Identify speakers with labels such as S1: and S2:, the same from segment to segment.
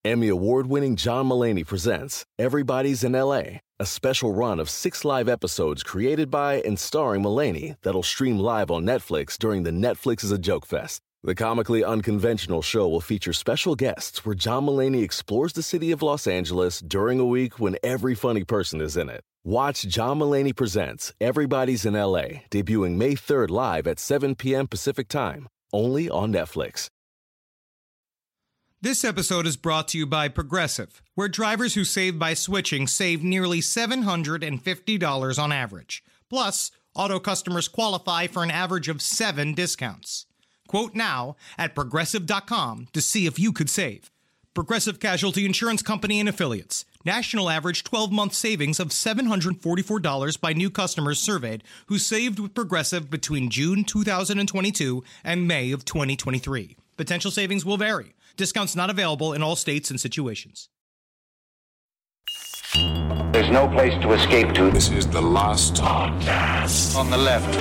S1: Emmy award-winning John Mulaney presents Everybody's in L.A., a special run of 6 live episodes created by and starring Mulaney that'll stream live on Netflix during the Netflix is a Joke Fest. The comically unconventional show will feature special guests where John Mulaney explores the city of Los Angeles during a week when every funny person is in it. Watch John Mulaney Presents Everybody's in L.A., debuting May 3rd live at 7 p.m. Pacific Time, only on Netflix.
S2: This episode is brought to you by Progressive, where drivers who save by switching save nearly $750 on average. Plus, auto customers qualify for an average of 7 discounts. Quote now at Progressive.com to see if you could save. Progressive Casualty Insurance Company and Affiliates. National average 12-month savings of $744 by new customers surveyed who saved with Progressive between June 2022 and May of 2023. Potential savings will vary. Discounts not available in all states and situations.
S3: There's no place to escape to.
S4: This is the last podcast.
S3: On the left.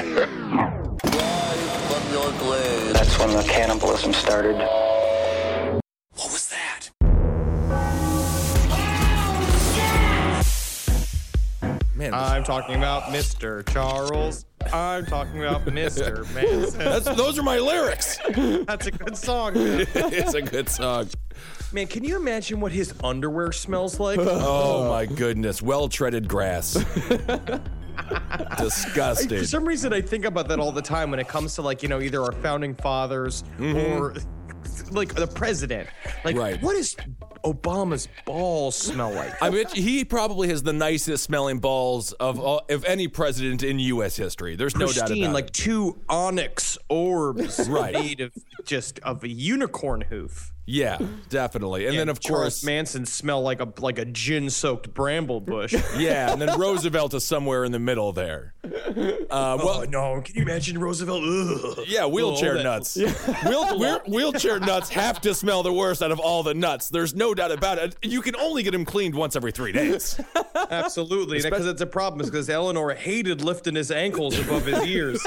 S3: That's when the cannibalism started.
S4: What was that?
S5: Man,
S6: I'm talking about Mr. Charles. I'm talking about Mr. Manson.
S5: those are my lyrics.
S6: That's a good song. Man.
S5: It's a good song.
S6: Man, can you imagine what his underwear smells like?
S5: Oh my goodness, well-treaded grass. Disgusting.
S6: For some reason, I think about that all the time when it comes to, like, you know, either our founding fathers or, like, the president. Like,
S5: Right.
S6: What does Obama's balls smell like?
S5: I bet he probably has the nicest smelling balls of any president in U.S. history. There's no doubt
S6: Pristine,
S5: about
S6: like
S5: it.
S6: 2 onyx orbs
S5: Right.
S6: made of a unicorn hoof.
S5: Yeah, definitely. And then, of
S6: Charles
S5: course,
S6: Manson smell like a gin-soaked bramble bush.
S5: yeah, and then Roosevelt is somewhere in the middle there.
S6: Well, no, can you imagine Roosevelt? Ugh.
S5: Yeah, wheelchair
S6: Oh,
S5: nuts. Wheelchair nuts have to smell the worst out of all the nuts. There's no doubt about it. You can only get them cleaned once every 3 days.
S6: Absolutely, because it's a problem. Is because Eleanor hated lifting his ankles above his ears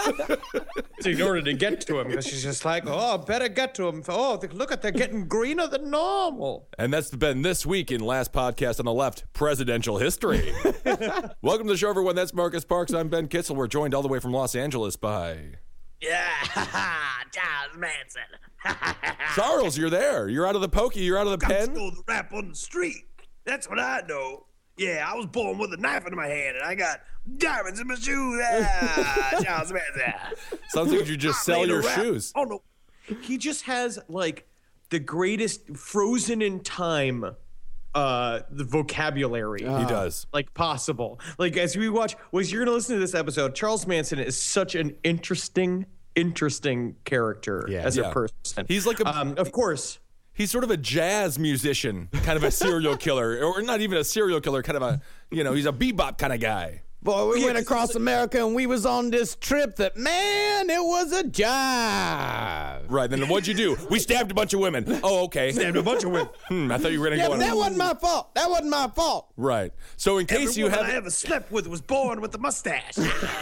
S6: in order to get to him. Because she's just like, oh, better get to him. Oh, look at they're getting greener than normal.
S5: And that's been this week in Last Podcast on the Left, presidential history. Welcome to the show, everyone. That's Marcus Parks. I'm Ben Kitzel. We're joined all the way from Los Angeles by...
S7: Yeah, Charles Manson.
S5: Charles, you're there. You're out of the pokey. You're out of the
S7: I
S5: pen.
S7: stole the rap on the street. That's what I know. Yeah, I was born with a knife in my hand, and I got diamonds in my shoes. Charles Manson.
S5: Sounds like you just sell your shoes.
S7: Oh, no.
S6: He just has, like, the greatest frozen in time the vocabulary.
S5: He does.
S6: Like, possible. Like, as we watch, you're gonna listen to this episode, Charles Manson is such an interesting character as a person.
S5: He's like
S6: of course.
S5: He's sort of a jazz musician, kind of a serial killer, or not even a serial killer, kind of a, he's a bebop kind of guy.
S8: Boy, we went across America and we was on this trip that, man, it was a jive.
S5: Right, then what'd you do? We stabbed a bunch of women. Oh, okay.
S6: Stabbed a bunch of women.
S5: I thought you were going to
S8: Yeah,
S5: go
S8: but
S5: on.
S8: that wasn't my fault. That wasn't my fault.
S5: Right. So in case
S7: Everyone
S5: you
S7: I
S5: have...
S7: ever slept with was born with a mustache.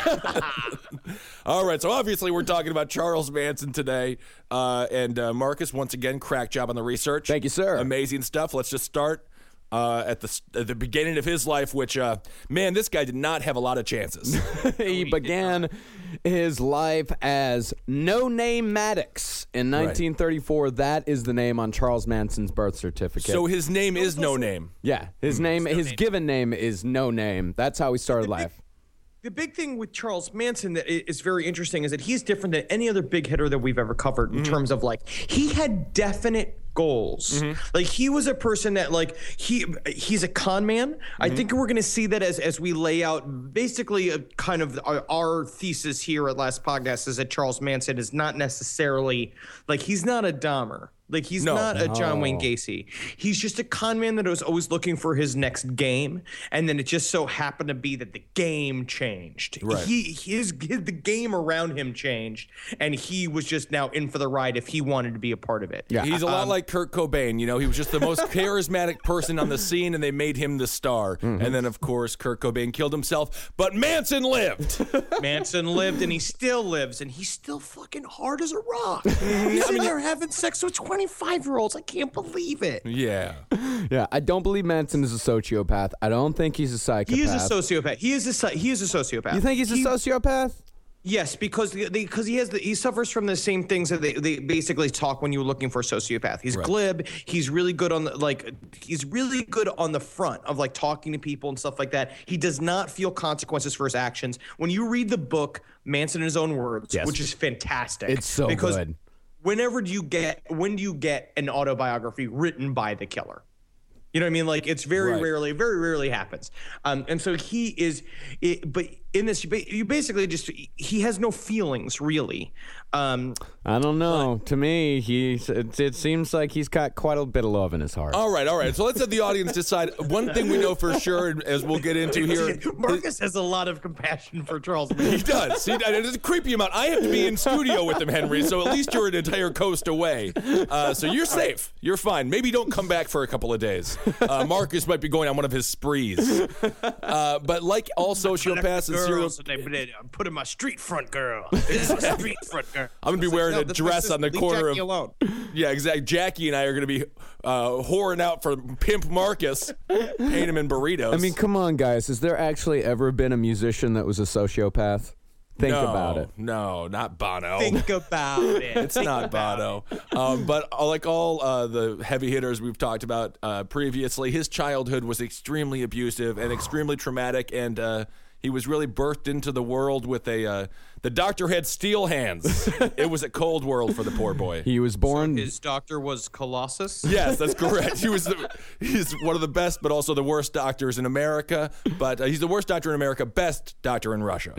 S5: All right, so obviously we're talking about Charles Manson today. And Marcus, once again, crack job on the research.
S8: Thank you, sir.
S5: Amazing stuff. Let's just start at the beginning of his life, which, man, this guy did not have a lot of chances.
S8: He began his life as No Name Maddox in 1934. That is the name on Charles Manson's birth certificate.
S5: So his name is No Name.
S8: yeah, his given name is No Name. That's how he started life.
S6: The big thing with Charles Manson that is very interesting is that he's different than any other big hitter that we've ever covered in terms of, like, he had definite goals. Like, he was a person that, like, he's a con man. I think we're going to see that as we lay out basically a kind of our thesis here at Last Podcast is that Charles Manson is not necessarily, like, he's not a Dahmer. Like, he's not a John Wayne Gacy. He's just a con man that was always looking for his next game, and then it just so happened to be that the game changed.
S5: Right.
S6: The game around him changed, and he was just now in for the ride if he wanted to be a part of it.
S8: Yeah.
S5: He's a lot like Kurt Cobain. You know, he was just the most charismatic person on the scene, and they made him the star.
S8: Mm-hmm.
S5: And then, of course, Kurt Cobain killed himself, but Manson lived.
S6: Manson lived, and he still lives, and he's still fucking hard as a rock. He's in there having sex with 25-year-olds. I can't believe it.
S5: Yeah.
S8: Yeah, I don't believe Manson is a sociopath. I don't think he's a psychopath.
S6: He is a sociopath. He is a sociopath.
S8: You think he's a sociopath?
S6: Yes, because he suffers from the same things that they basically talk when you're looking for a sociopath. He's glib. He's really good on the front of like talking to people and stuff like that. He does not feel consequences for his actions. When you read the book Manson in His Own Words, which is fantastic,
S8: it's so good.
S6: When do you get an autobiography written by the killer? You know what I mean? Like it's very rarely happens. And so but in this, you basically he has no feelings really.
S8: I don't know. To me, it seems like he's got quite a bit of love in his heart.
S5: All right. So let's have the audience decide. One thing we know for sure, as we'll get into here.
S6: Marcus has a lot of compassion for Charles Manson.
S5: He does. It's a creepy amount. I have to be in studio with him, Henry, so at least you're an entire coast away. So you're safe. You're fine. Maybe don't come back for a couple of days. Marcus might be going on one of his sprees. But like all sociopaths and serial...
S7: I'm putting my street front girl. It's my street front girl.
S5: I'm going to be wearing a dress on the corner
S6: Jackie alone.
S5: Yeah, exactly. Jackie and I are going to be whoring out for Pimp Marcus, paying him in burritos.
S8: I mean, come on, guys. Has there actually ever been a musician that was a sociopath? Think about it.
S5: No, not Bono.
S6: Think about it.
S5: It's not Bono. But like all the heavy hitters we've talked about previously, his childhood was extremely abusive and extremely traumatic, and he was really birthed into the world with the doctor had steel hands. It was a cold world for the poor boy.
S8: He was born...
S6: So his doctor was Colossus?
S5: Yes, that's correct. He's one of the best, but also the worst doctors in America. But he's the worst doctor in America, best doctor in Russia.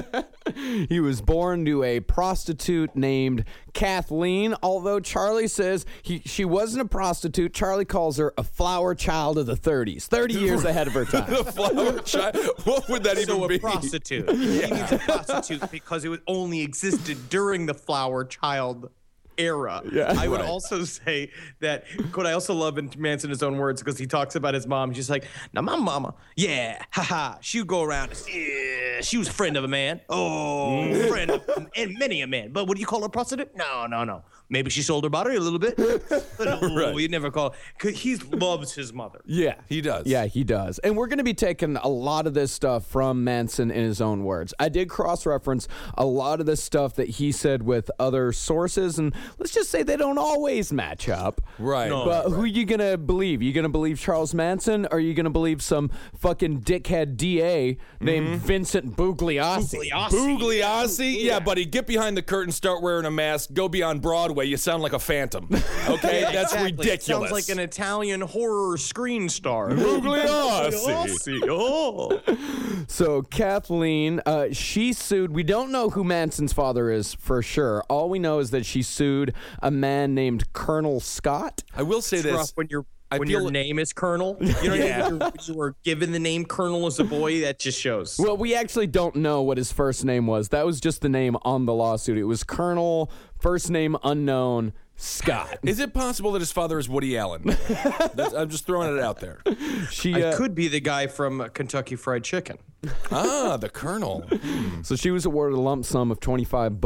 S8: He was born to a prostitute named Kathleen, although Charlie says she wasn't a prostitute. Charlie calls her a flower child of the 30s, 30 years ahead of her time.
S5: A flower child? What would that even be?
S6: A prostitute. He means a prostitute because it only existed during the flower child era.
S8: Yeah.
S6: I would also say that what I also love in Manson in His Own Words, because he talks about his mom. She's like, now my mama, she would go around and she was a friend of a man. Friend of and many a man. But what do you call her, a prostitute? No. Maybe she sold her body a little bit. No, you never call. Because he loves his mother.
S8: Yeah,
S5: he does.
S8: Yeah, he does. And we're going to be taking a lot of this stuff from Manson in his own words. I did cross-reference a lot of this stuff that he said with other sources, and let's just say they don't always match up.
S5: Right.
S6: No.
S8: But who are you going to believe? You going to believe Charles Manson, or are you going to believe some fucking dickhead DA named Vincent Bugliosi?
S5: Bugliosi? Yeah, buddy, get behind the curtain, start wearing a mask, go beyond Broadway. You sound like a phantom. Okay? That's
S6: exactly.
S5: ridiculous.
S6: Sounds like an Italian horror screen star.
S5: Bugliosi.
S6: Oh.
S8: So Kathleen, she sued. We don't know who Manson's father is for sure. All we know is that she sued a man named Colonel Scott.
S5: I will say this.
S6: Rough when your name is Colonel. You know what I mean? When you were given the name Colonel as a boy, that just shows.
S8: Well, we actually don't know what his first name was. That was just the name on the lawsuit. It was Colonel, first name unknown, Scott.
S5: Is it possible that his father is Woody Allen? I'm just throwing it out there.
S6: I could be the guy from Kentucky Fried Chicken.
S5: The Colonel.
S8: So she was awarded a lump sum of $25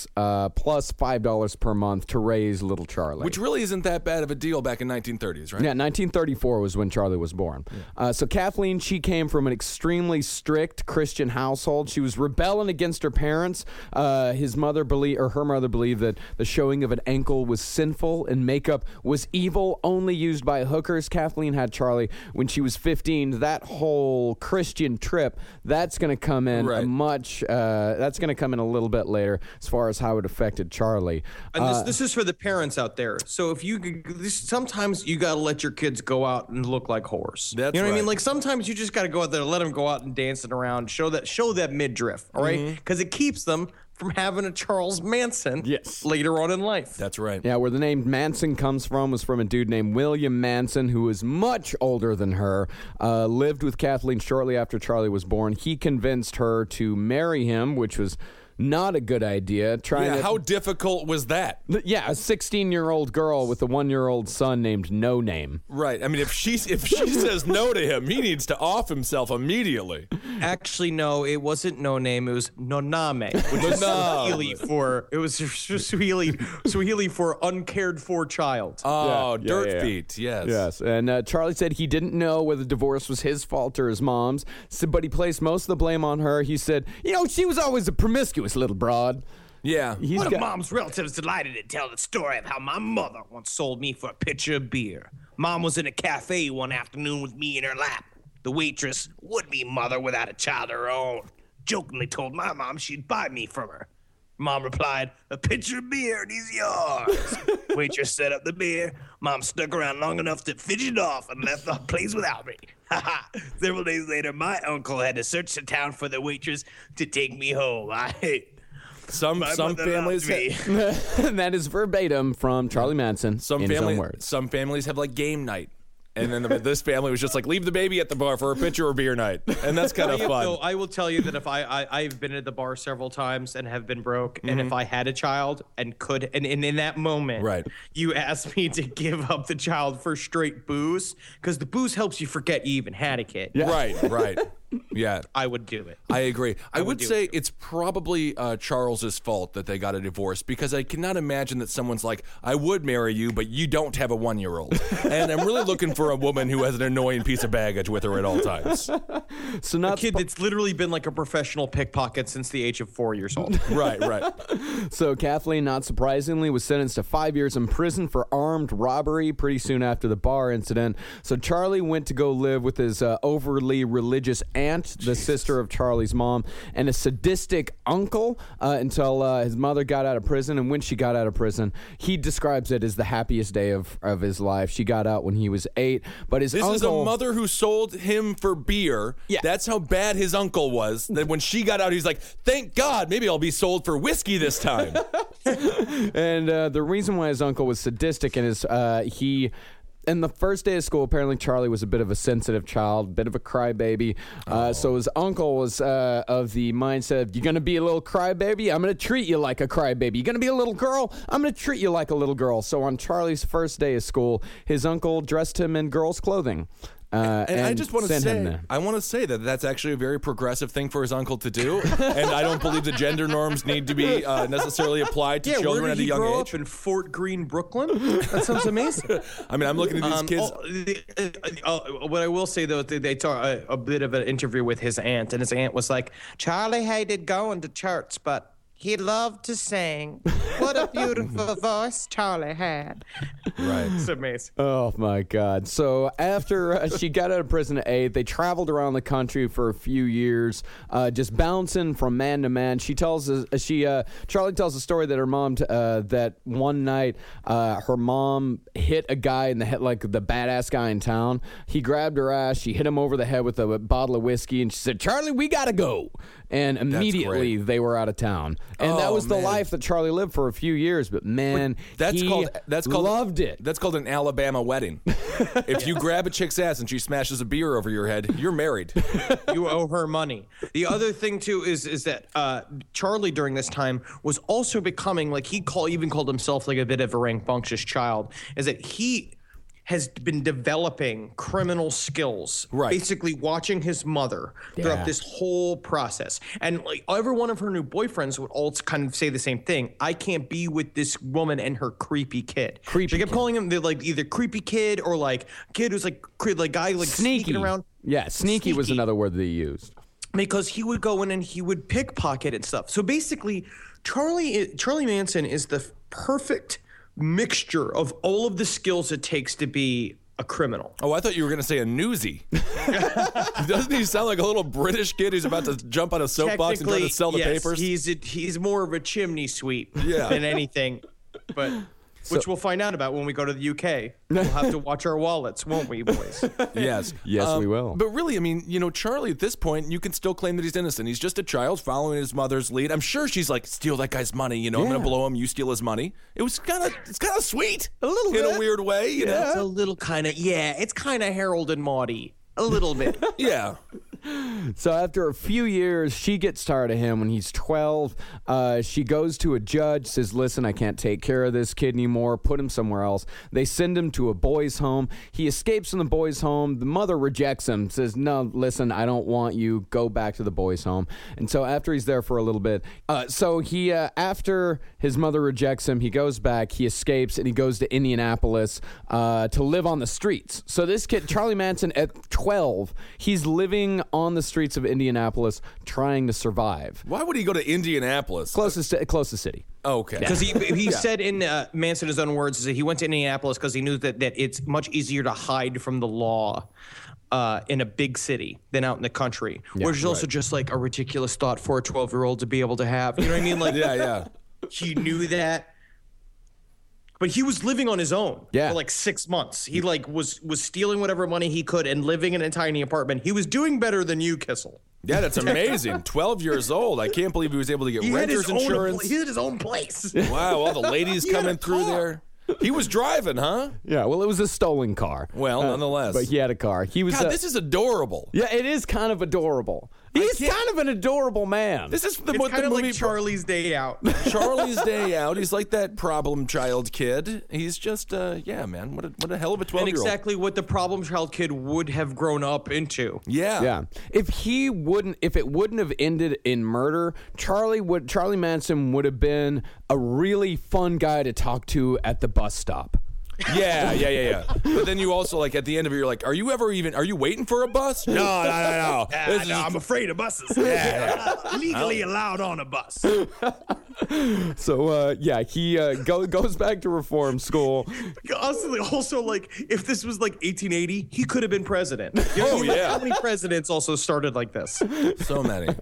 S8: plus $5 per month to raise little Charlie.
S5: Which really isn't that bad of a deal back in 1930s, right?
S8: Yeah, 1934 was when Charlie was born. Yeah. So Kathleen, she came from an extremely strict Christian household. She was rebelling against her parents. Her mother believed that the showing of an ankle was sinful and makeup was evil, only used by hookers. Kathleen had Charlie when she was 15. That whole Christian trip, that's going to come in that's going to come in a little bit later as far as how it affected Charlie.
S6: And this is for the parents out there. So if sometimes you got to let your kids go out and look like whores.
S5: That's
S6: you know what
S5: right.
S6: I mean? Like sometimes you just got to go out there and let them go out and dancing around, show that midriff, all right? Because it keeps them from having a Charles Manson later on in life.
S5: That's right.
S8: Yeah, where the name Manson comes from was from a dude named William Manson, who was much older than her, lived with Kathleen shortly after Charlie was born. He convinced her to marry him, which was not a good idea.
S5: How difficult was that?
S8: Yeah, a 16-year-old girl with a 1-year-old son named No Name.
S5: Right. I mean, if she says no to him, he needs to off himself immediately.
S6: Actually, no, it wasn't No Name. It was Noname, which is Swahili for uncared for child.
S5: Oh, dirt feet. Yes.
S8: Yes. And Charlie said he didn't know whether the divorce was his fault or his mom's, but he placed most of the blame on her. He said, she was always a promiscuous little broad.
S5: Yeah.
S7: One of Mom's relatives delighted to tell the story of how my mother once sold me for a pitcher of beer. Mom was in a cafe one afternoon with me in her lap. The waitress, would-be mother without a child of her own, jokingly told my mom she'd buy me from her. Mom replied, a pitcher of beer and he's yours. Waitress set up the beer. Mom stuck around long enough to fidget off and left the place without me. Several days later, my uncle had to search the town for the waitress to take me home.
S5: Some families
S8: that is verbatim from Charlie Manson his own words.
S5: Some families have like game night. And then this family was just like, leave the baby at the bar for a pitcher or beer night. And that's kind of fun.
S6: So I will tell you that if I've been at the bar several times and have been broke, and if I had a child and could, and in that moment,
S5: right,
S6: you asked me to give up the child for straight booze, because the booze helps you forget you even had a kid.
S5: Yeah. Right. Yeah.
S6: I would do it.
S5: I agree. I would say it's probably Charles's fault that they got a divorce, because I cannot imagine that someone's like, I would marry you, but you don't have a 1-year-old. And I'm really looking for a woman who has an annoying piece of baggage with her at all times.
S6: So not a kid that's literally been like a professional pickpocket since the age of 4 years old.
S5: Right.
S8: So Kathleen, not surprisingly, was sentenced to 5 years in prison for armed robbery pretty soon after the bar incident. So Charlie went to go live with his overly religious aunt, the sister of Charlie's mom, and a sadistic uncle until his mother got out of prison. And when she got out of prison, he describes it as the happiest day of his life. She got out when he was 8. But his uncle...
S5: This is a mother who sold him for beer.
S8: Yeah.
S5: That's how bad his uncle was. That when she got out, he's like, thank God, maybe I'll be sold for whiskey this time.
S8: And the reason why his uncle was sadistic is in the first day of school, apparently Charlie was a bit of a sensitive child, bit of a crybaby. So his uncle was of the mindset of, you're going to be a little crybaby? I'm going to treat you like a crybaby. You're going to be a little girl? I'm going to treat you like a little girl. So on Charlie's first day of school, his uncle dressed him in girls' clothing. And
S5: I just want to say, that that's actually a very progressive thing for his uncle to do, and I don't believe the gender norms need to be necessarily applied to children at a young age.
S6: Where did he grow up? In Fort Greene, Brooklyn? That sounds amazing.
S5: I mean, I'm looking at these kids.
S6: What I will say, though, they talk a bit of an interview with his aunt, and his aunt was like, Charlie hated going to church, but he loved to sing. What a beautiful voice Charlie had.
S5: Right.
S6: It's amazing.
S8: Oh, my God. So after she got out of prison at 8, they traveled around the country for a few years, just bouncing from man to man. Charlie tells a story that her mom, that one night her mom hit a guy in the head, like the badass guy in town. He grabbed her ass. She hit him over the head with a bottle of whiskey, and she said, Charlie, we got to go. And immediately they were out of town. And that was the life that Charlie lived for a few years. But man,
S5: that's called
S8: loved it.
S5: That's called an Alabama wedding. If you grab a chick's ass and she smashes a beer over your head, you're married.
S6: You owe her money. The other thing too is that Charlie during this time was also becoming, like, he even called himself like a bit of a rambunctious child. Is that he has been developing criminal skills,
S5: right?
S6: Basically watching his mother throughout this whole process. And like every one of her new boyfriends would all kind of say the same thing. I can't be with this woman and her creepy kid. She kept calling him like either creepy kid or like kid who's like guy like sneaking around.
S8: Yeah, sneaky was another word that he used.
S6: Because he would go in and he would pickpocket and stuff. So basically, Charlie Manson is the perfect mixture of all of the skills it takes to be a criminal.
S5: Oh, I thought you were going to say a newsie. Doesn't he sound like a little British kid who's about to jump on a soapbox and try to sell the papers?
S6: He's more of a chimney sweep than anything. But which we'll find out about when we go to the UK. We'll have to watch our wallets, won't we, boys?
S5: Yes.
S8: Yes, we will.
S5: But really, I mean, Charlie, at this point, you can still claim that he's innocent. He's just a child following his mother's lead. I'm sure she's like, steal that guy's money, I'm going to blow him, you steal his money. It's kind of sweet. A little bit. In a weird way,
S6: It's a little kind of, it's kind of Harold and Maudy. A little bit.
S5: Yeah.
S8: So after a few years, she gets tired of him when he's 12. She goes to a judge, says, listen, I can't take care of this kid anymore. Put him somewhere else. They send him to a boys' home. He escapes from the boys' home. The mother rejects him, says, no, listen, I don't want you. Go back to the boys' home. And so after he's there for a little bit, after his mother rejects him, he goes back, he escapes, and he goes to Indianapolis to live on the streets. So this kid, Charlie Manson, at 12, he's living on the streets of Indianapolis trying to survive.
S5: Why would he go to Indianapolis?
S8: Closest city.
S5: Okay.
S6: Because he said in Manson, his own words, is that he went to Indianapolis because he knew that it's much easier to hide from the law in a big city than out in the country, which is also just like a ridiculous thought for a 12-year-old to be able to have. You know what I mean? Like,
S5: yeah.
S6: He knew that. But he was living on his own for like 6 months. He like was stealing whatever money he could and living in a tiny apartment. He was doing better than you, Kissel.
S5: Yeah, that's amazing. 12 years old. I can't believe he was able to get renter's insurance.
S6: He had his own place.
S5: Wow, all the ladies coming through there. He was driving, huh?
S8: Yeah, well, it was a stolen car.
S5: Well, nonetheless.
S8: But he had a car. He was.
S5: God, this is adorable.
S8: Yeah, it is kind of adorable. He's kind of an adorable man.
S5: This is
S6: It's kind of like Charlie's Day Out.
S5: Charlie's Day Out. He's like that problem child kid. He's just, man. What a hell of a 12-year-old.
S6: And exactly what the problem child kid would have grown up into.
S5: Yeah.
S8: If it wouldn't have ended in murder, Charlie Manson would have been a really fun guy to talk to at the bus stop.
S5: Yeah. But then you also, like, at the end of it, you're like, are you waiting for a bus? No.
S7: I'm afraid of buses. Legally allowed on a bus.
S8: So, he goes back to reform school.
S6: Honestly, also, like, if this was like 1880, he could have been president. You know what I mean? Like, how many presidents also started like this?
S5: So many.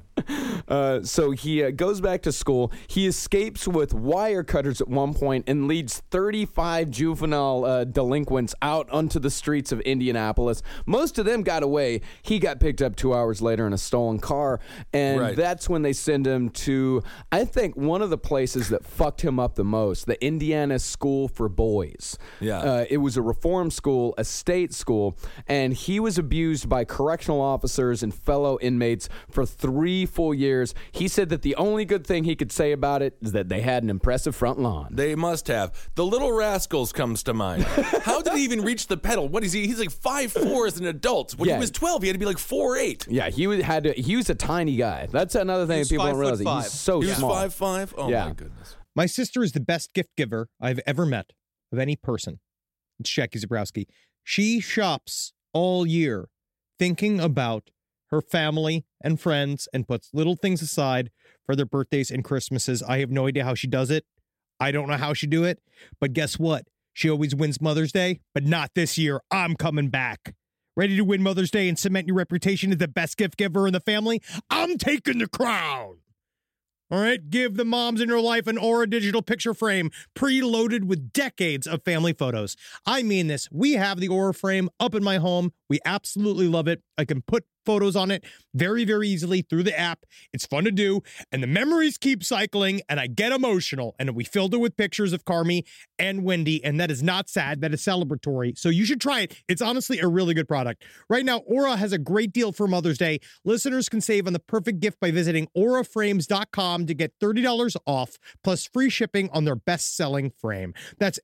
S8: So he goes back to school. He escapes with wire cutters at one point and leads 35 juvenile delinquents out onto the streets of Indianapolis. Most of them got away. He got picked up 2 hours later in a stolen car, and that's when they send him to, I think, one of the places that fucked him up the most, the Indiana School for Boys.
S5: Yeah.
S8: It was a reform school, a state school, and he was abused by correctional officers and fellow inmates for 3 full years. He said that the only good thing he could say about it is that they had an impressive front lawn.
S5: They must have. The Little Rascals comes to mind. How did he even reach the pedal? What is he? He's like 5'4" as an adult. When he was 12, he had to be like 4'8".
S8: Yeah, he was a tiny guy. That's another thing that people don't realize. He's so small.
S5: He was 5'5"? Oh, my goodness.
S9: My sister is the best gift giver I've ever met of any person. It's Jackie Zabrowski. She shops all year thinking about her family and friends and puts little things aside for their birthdays and Christmases. I have no idea how she does it. I don't know how she do it. But guess what? She always wins Mother's Day, but not this year. I'm coming back. Ready to win Mother's Day and cement your reputation as the best gift giver in the family? I'm taking the crown. All right, give the moms in your life an Aura digital picture frame preloaded with decades of family photos. I mean this. We have the Aura frame up in my home. We absolutely love it. I can put photos on it very, very easily through the app. It's fun to do, and the memories keep cycling, and I get emotional. And we filled it with pictures of Carmi and Wendy, and that is not sad. That is celebratory. So you should try it. It's honestly a really good product. Right now, Aura has a great deal for Mother's Day. Listeners can save on the perfect gift by visiting auraframes.com to get $30 off, plus free shipping on their best-selling frame. That's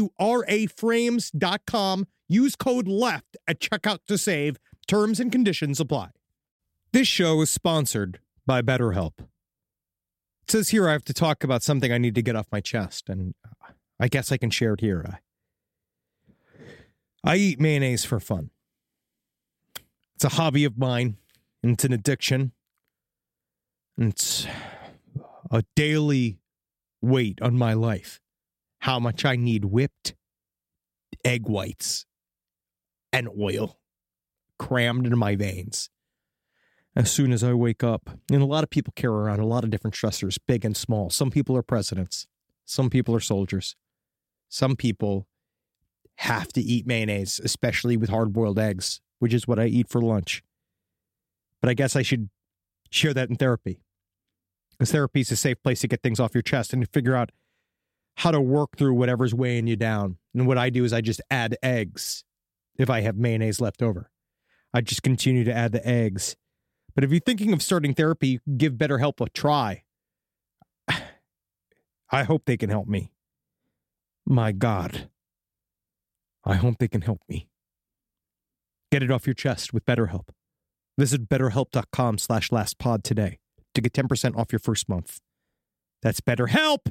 S9: AURA frames.com. Use code LEFT at checkout to save. Terms and conditions apply. This show is sponsored by BetterHelp. It says here I have to talk about something I need to get off my chest, and I guess I can share it here. I eat mayonnaise for fun. It's a hobby of mine, and it's an addiction. And it's a daily weight on my life. How much I need whipped egg whites and oil crammed into my veins as soon as I wake up. And a lot of people carry around a lot of different stressors, big and small. Some people are presidents. Some people are soldiers. Some people have to eat mayonnaise, especially with hard-boiled eggs, which is what I eat for lunch. But I guess I should share that in therapy, because therapy is a safe place to get things off your chest and to figure out how to work through whatever's weighing you down. And what I do is I just add eggs if I have mayonnaise left over. I just continue to add the eggs But if you're thinking of starting therapy, give BetterHelp a try. I hope they can help me. My God. I hope they can help me. Get it off your chest with BetterHelp. Visit BetterHelp.com/lastpod today to get 10% off your first month. That's BetterHelp!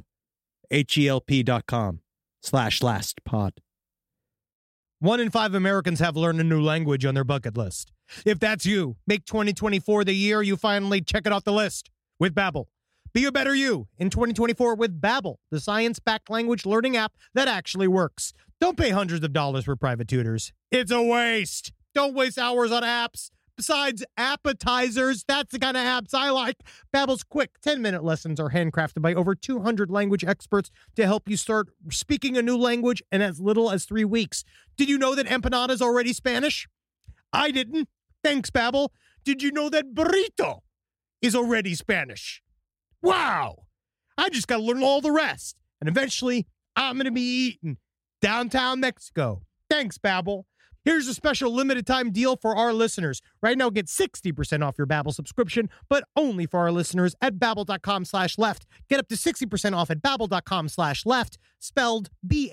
S9: HELP.com/lastpod.
S2: 1 in 5 Americans have learned a new language on their bucket list. If that's you, make 2024 the year you finally check it off the list with Babbel. Be a better you in 2024 with Babbel, the science-backed language learning app that actually works. Don't pay hundreds of dollars for private tutors. It's a waste. Don't waste hours on apps. Besides appetizers, that's the kind of apps I like. Babbel's quick 10-minute lessons are handcrafted by over 200 language experts to help you start speaking a new language in as little as 3 weeks. Did you know that empanada is already Spanish? I didn't. Thanks, Babbel. Did you know that burrito is already Spanish? Wow. I just got to learn all the rest. And eventually, I'm going to be eating downtown Mexico. Thanks, Babbel. Here's a special limited time deal for our listeners. Right now, get 60% off your Babbel subscription, but only for our listeners at Babbel.com/left. Get up to 60% off at Babbel.com/left, spelled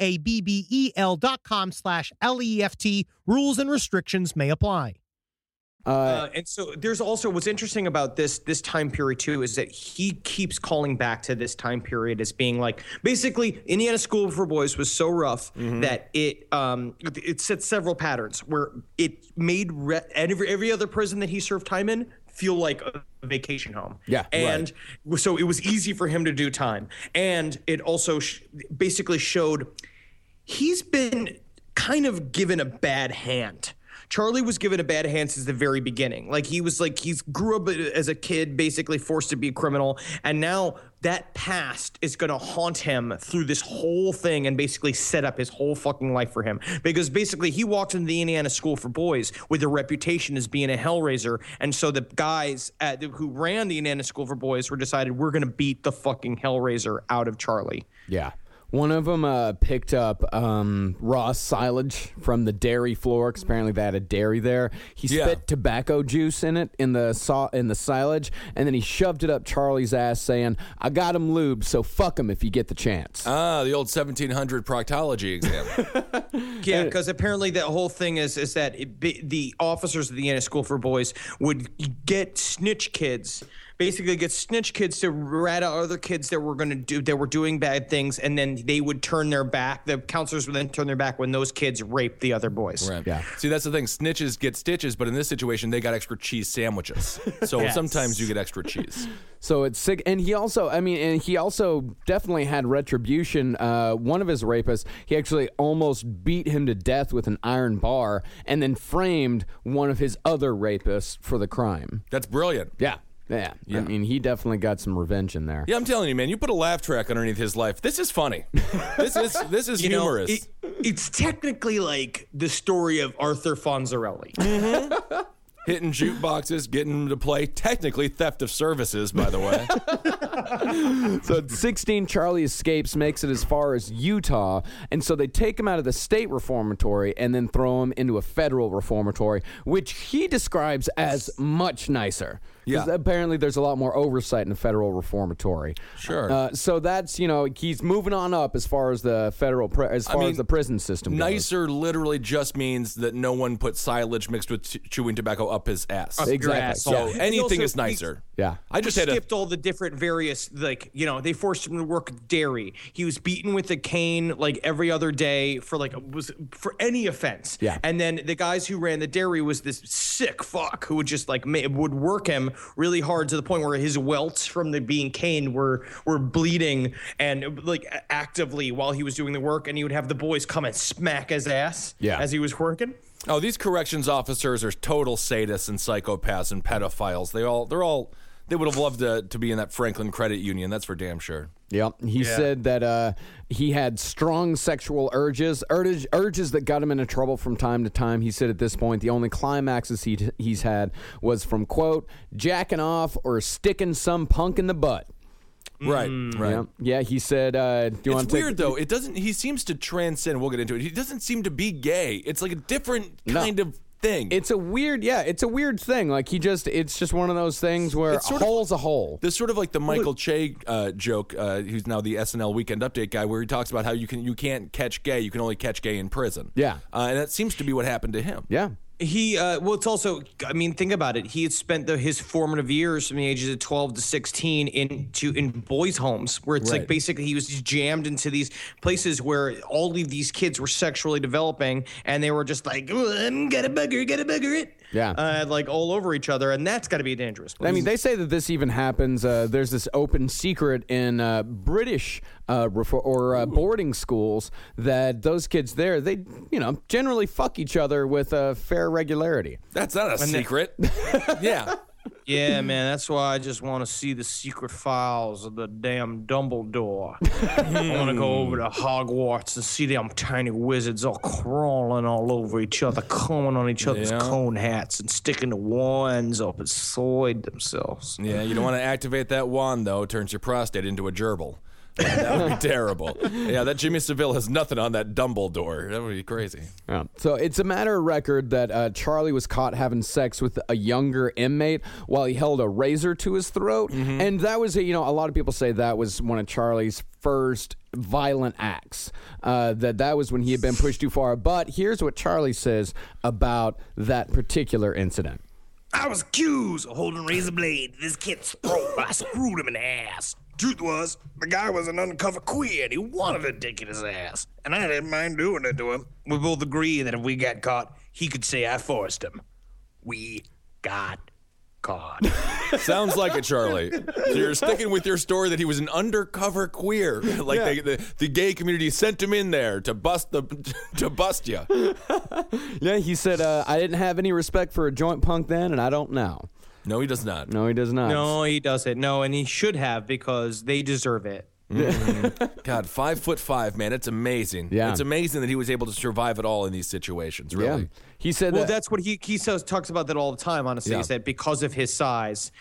S2: BABBEL.com/LEFT. Rules and restrictions may apply.
S6: And so there's also what's interesting about this time period too is that he keeps calling back to this time period as being like basically Indiana School for Boys was so rough that it set several patterns where it made every other prison that he served time in feel like a vacation home.
S8: Yeah,
S6: and so it was easy for him to do time, and it also basically showed he's been kind of given a bad hand. Charlie was given a bad hand since the very beginning. He's grew up as a kid, basically forced to be a criminal. And now that past is going to haunt him through this whole thing and basically set up his whole fucking life for him. Because basically he walked into the Indiana School for Boys with a reputation as being a hellraiser. And so the guys who ran the Indiana School for Boys were decided we're going to beat the fucking hellraiser out of Charlie.
S8: Yeah. One of them picked up raw silage from the dairy floor, because apparently they had a dairy there. He spit tobacco juice in it, in the silage, and then he shoved it up Charlie's ass saying, I got him lubed, so fuck him if you get the chance.
S5: Ah, the old 1700 proctology exam.
S6: Yeah, because apparently the whole thing is that the officers of the Indiana School for Boys would get snitch kids to rat out other kids that were doing bad things, and then they would turn their back. The counselors would then turn their back when those kids raped the other boys.
S5: Right. Yeah. See, that's the thing. Snitches get stitches, but in this situation, they got extra cheese sandwiches. So sometimes you get extra cheese.
S8: So it's sick. And he also definitely had retribution. One of his rapists, he actually almost beat him to death with an iron bar and then framed one of his other rapists for the crime.
S5: That's brilliant.
S8: Yeah. Yeah. I mean, he definitely got some revenge in there.
S5: Yeah, I'm telling you, man, you put a laugh track underneath his life. This is funny. This is humorous.
S6: It's technically like the story of Arthur Fonzarelli.
S5: Mm-hmm. Hitting jukeboxes, getting them to play. Technically theft of services, by the way.
S8: So at 16, Charlie escapes, makes it as far as Utah, and so they take him out of the state reformatory and then throw him into a federal reformatory, which he describes as much nicer. Yeah. Apparently there's a lot more oversight in the federal reformatory.
S5: Sure.
S8: So that's, he's moving on up as far as the federal, as the prison system goes.
S5: Nicer literally just means that no one put silage mixed with chewing tobacco up his ass.
S8: Exactly.
S5: So anything is nicer.
S8: Yeah.
S6: I just skipped all the different various, they forced him to work dairy. He was beaten with a cane every other day for any offense.
S8: Yeah.
S6: And then the guys who ran the dairy was this sick fuck who would just would work him really hard to the point where his welts from being caned were bleeding and actively while he was doing the work, and he would have the boys come and smack his ass as he was working.
S5: Oh, these corrections officers are total sadists and psychopaths and pedophiles. They would have loved to be in that Franklin Credit Union. That's for damn sure.
S8: Yep. He said that he had strong sexual urges that got him into trouble from time to time. He said at this point the only climaxes he's had was from, quote, jacking off or sticking some punk in the butt.
S5: Right.
S8: Yeah, he said,
S5: it's weird, though. It doesn't. He seems to transcend. We'll get into it. He doesn't seem to be gay. It's like a different kind of thing.
S8: It's a weird thing. Like it's just one of those things where a hole's a hole.
S5: There's sort of like the Michael Che joke, who's now the SNL Weekend Update guy, where he talks about how you can't catch gay, you can only catch gay in prison.
S8: Yeah.
S5: And that seems to be what happened to him.
S8: Yeah.
S6: He it's also, I mean, think about it. He had spent his formative years from the ages of 12 to 16 in boys' homes, where it's like basically he was jammed into these places where all of these kids were sexually developing, and they were just like, get a booger it.
S8: Yeah.
S6: Like all over each other, and that's got to be dangerous.
S8: I mean, they say that this even happens. There's this open secret in British boarding schools that those kids there, they generally fuck each other with fair regularity.
S5: That's not a secret. Yeah.
S6: Yeah, man, that's why I just want to see the secret files of the damn Dumbledore. I want to go over to Hogwarts and see them tiny wizards all crawling all over each other, coming on each other's cone hats and sticking the wands up and soiled themselves.
S5: Yeah, you don't want to activate that wand, though. It turns your prostate into a gerbil. That would be terrible. Yeah, that Jimmy Savile has nothing on that Dumbledore. That would be crazy.
S8: Yeah. So it's a matter of record that Charlie was caught having sex with a younger inmate while he held a razor to his throat. Mm-hmm. And that was, a lot of people say that was one of Charlie's first violent acts, that was when he had been pushed too far. But here's what Charlie says about that particular incident.
S7: I was accused of holding a razor blade to this kid's throat. I screwed him in the ass. Truth was, the guy was an undercover queer, and he wanted a dick in his ass. And I didn't mind doing it to him. We both agree that if we got caught, he could say I forced him. We got caught.
S5: Sounds like it, Charlie. So you're sticking with your story that he was an undercover queer. Like the gay community sent him in there to bust you.
S8: Yeah, he said, I didn't have any respect for a joint punk then, and I don't now.
S5: No, he does not.
S8: No, he does not.
S6: No, he doesn't. No, and he should have, because they deserve it.
S5: Mm-hmm. God, 5'5", man, it's amazing.
S8: Yeah.
S5: It's amazing that he was able to survive at all in these situations, really.
S8: Yeah. He said
S6: that's what he says, talks about that all the time, honestly.
S5: Yeah.
S6: He said because of his size,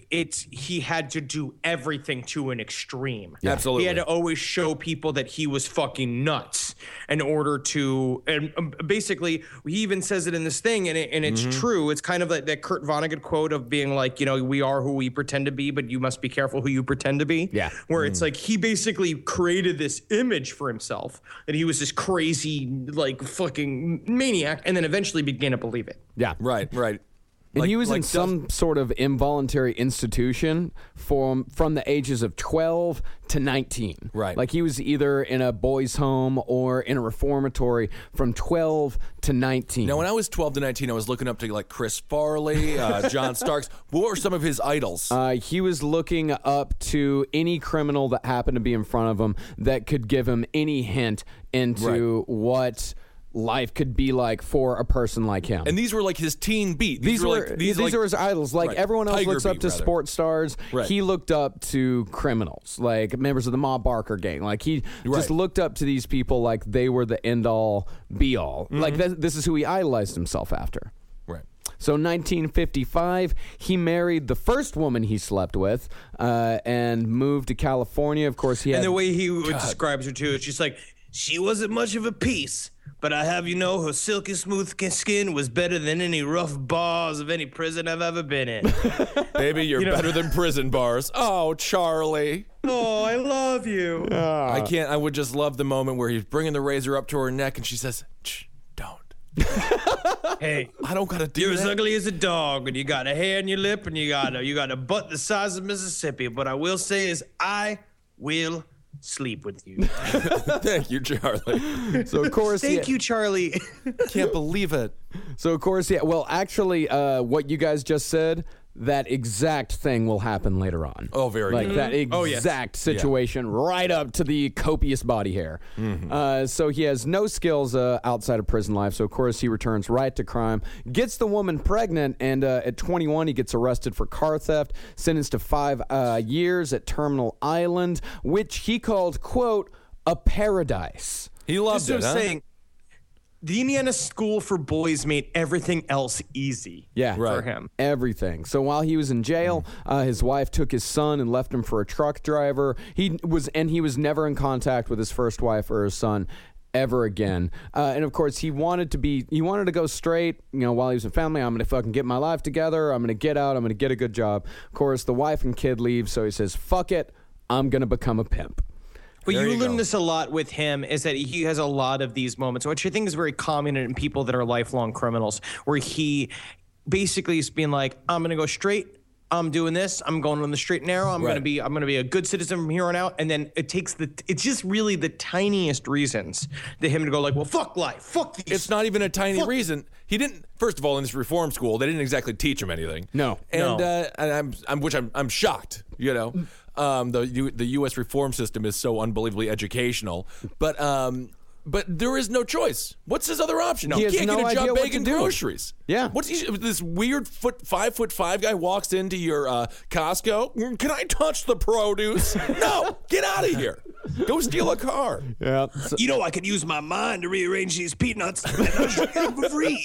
S6: he had to do everything to an extreme.
S5: Yeah. Absolutely.
S6: He had to always show people that he was fucking nuts in order to, and basically, he even says it in this thing, and it's true. It's kind of like that Kurt Vonnegut quote of being like, we are who we pretend to be, but you must be careful who you pretend to be.
S8: Yeah.
S6: Where it's like he basically created this image for himself that he was this crazy, like, fucking maniac, and then eventually began to believe it.
S8: Yeah.
S5: Right.
S8: And he was in some sort of involuntary institution from the ages of 12 to 19.
S5: Right.
S8: Like he was either in a boys' home or in a reformatory from 12 to 19.
S5: Now, when I was 12 to 19, I was looking up to like Chris Farley, John Starks. What were some of his idols?
S8: He was looking up to any criminal that happened to be in front of him that could give him any hint into what life could be like for a person like him.
S5: And these were like his teen beat.
S8: These were his idols. Like everyone else
S5: Tiger
S8: looks up
S5: beat,
S8: to
S5: rather.
S8: sports stars.
S5: Right.
S8: He looked up to criminals, like members of the Ma Barker gang. Like he just looked up to these people like they were the end all be all. Like this is who he idolized himself after.
S5: Right.
S8: So 1955, he married the first woman he slept with and moved to California. Of course, he had...
S6: And the way he describes her, too, it's just like, she wasn't much of a piece, but I have you know her silky smooth skin was better than any rough bars of any prison I've ever been in.
S5: Baby, you're better than prison bars. Oh, Charlie.
S6: Oh, I love you.
S5: I can't. I would just love the moment where he's bringing the razor up to her neck and she says, "Shh, don't."
S6: Hey,
S5: I don't gotta do
S6: you're
S5: that.
S6: as ugly as a dog, and you got a hair in your lip, and you got a butt the size of Mississippi. But I will say is, I will sleep with you.
S5: Thank you, Charlie.
S8: So of course,
S6: Thank you, Charlie.
S5: Can't believe it.
S8: So of course, well, actually, what you guys just said, that exact thing will happen later on.
S5: Oh, very
S8: like
S5: good.
S8: that exact situation, right up to the copious body hair. So he has no skills outside of prison life. So of course, he returns right to crime, gets the woman pregnant, and at 21, he gets arrested for car theft, sentenced to 5 years at Terminal Island, which he called, quote, a paradise.
S5: He loved it, huh?
S6: Saying, the Indiana School for Boys made everything else easy for him.
S8: Everything. So while he was in jail, his wife took his son and left him for a truck driver. He was never in contact with his first wife or his son ever again. And of course, he wanted to go straight, while he was in family. I'm going to fucking get my life together. I'm going to get out. I'm going to get a good job. Of course, the wife and kid leave, so he says, fuck it. I'm going to become a pimp.
S6: But you learn this a lot with him, is that he has a lot of these moments, which I think is very common in people that are lifelong criminals, where he basically is being like, I'm going to go straight. I'm doing this. I'm going on the straight and narrow. I'm going to be a good citizen from here on out. And then it's just really the tiniest reasons to him to go like, well, fuck life. Fuck these.
S5: It's not even a tiny reason. He didn't, first of all, in this reform school, they didn't exactly teach him anything.
S8: No.
S5: And I'm shocked, the U.S. reform system is so unbelievably educational, but there is no choice. What's his other option? He can't get a job bagging groceries.
S8: Yeah.
S5: This weird 5'5" guy walks into your Costco. Can I touch the produce? No, get out of here. Go steal a car.
S8: Yeah.
S7: I could use my mind to rearrange these peanuts and I'll get them for free.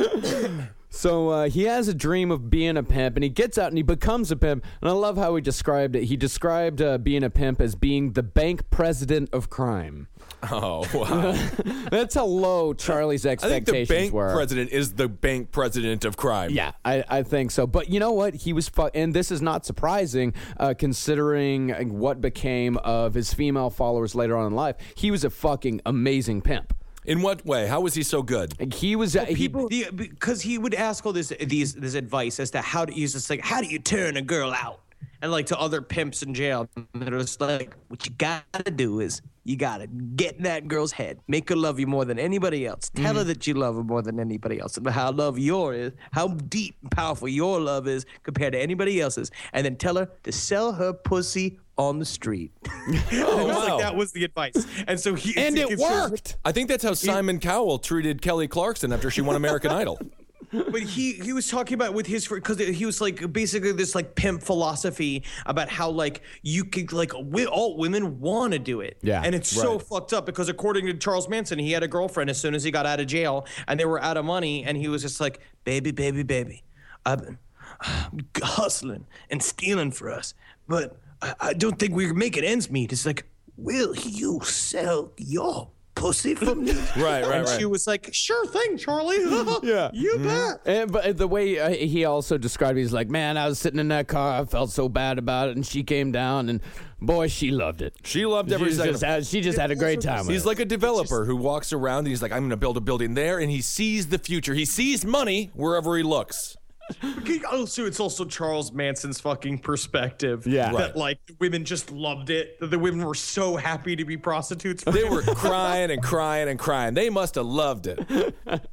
S8: So he has a dream of being a pimp, and he gets out and he becomes a pimp. And I love how he described it. He described being a pimp as being the bank president of crime.
S5: Oh, wow.
S8: That's how low Charlie's expectations were.
S5: I think the bank president is the bank president of crime.
S8: Yeah, I think so. But you know what? He was and this is not surprising considering what became of his female followers later on in life. He was a fucking amazing pimp.
S5: In what way? How was he so good?
S8: He was
S6: because he would ask all this advice as to how do you turn a girl out, and like to other pimps in jail. And it was like, what you gotta do is you gotta get in that girl's head, make her love you more than anybody else, tell her that you love her more than anybody else, and how deep and powerful your love is compared to anybody else's, and then tell her to sell her pussy on the street.
S5: Wow.
S6: That was the advice. And so
S8: it worked.
S5: I think that's how Simon Cowell treated Kelly Clarkson after she won American Idol.
S6: But he was talking about with his, because he was like basically this like pimp philosophy about how like you could like all women want to do it.
S8: Yeah.
S6: And it's so fucked up because according to Charles Manson, he had a girlfriend as soon as he got out of jail and they were out of money. And he was just like, baby, I've been hustling and stealing for us. But I don't think we're making ends meet. It's like, will you sell your pussy for me?
S5: Right.
S6: She was like, sure thing, Charlie.
S8: Yeah.
S6: You bet.
S8: But the way he also described it, he's like, man, I was sitting in that car. I felt so bad about it. And she came down and boy, she loved it.
S5: She loved every second.
S8: She just had a great time with it.
S5: He's like a developer who walks around and he's like, I'm going to build a building there. And he sees the future. He sees money wherever he looks.
S6: Also, it's also Charles Manson's fucking perspective.
S8: Yeah.
S6: That like women just loved it. That the women were so happy to be prostitutes.
S5: They were crying and crying and crying. They must have loved it.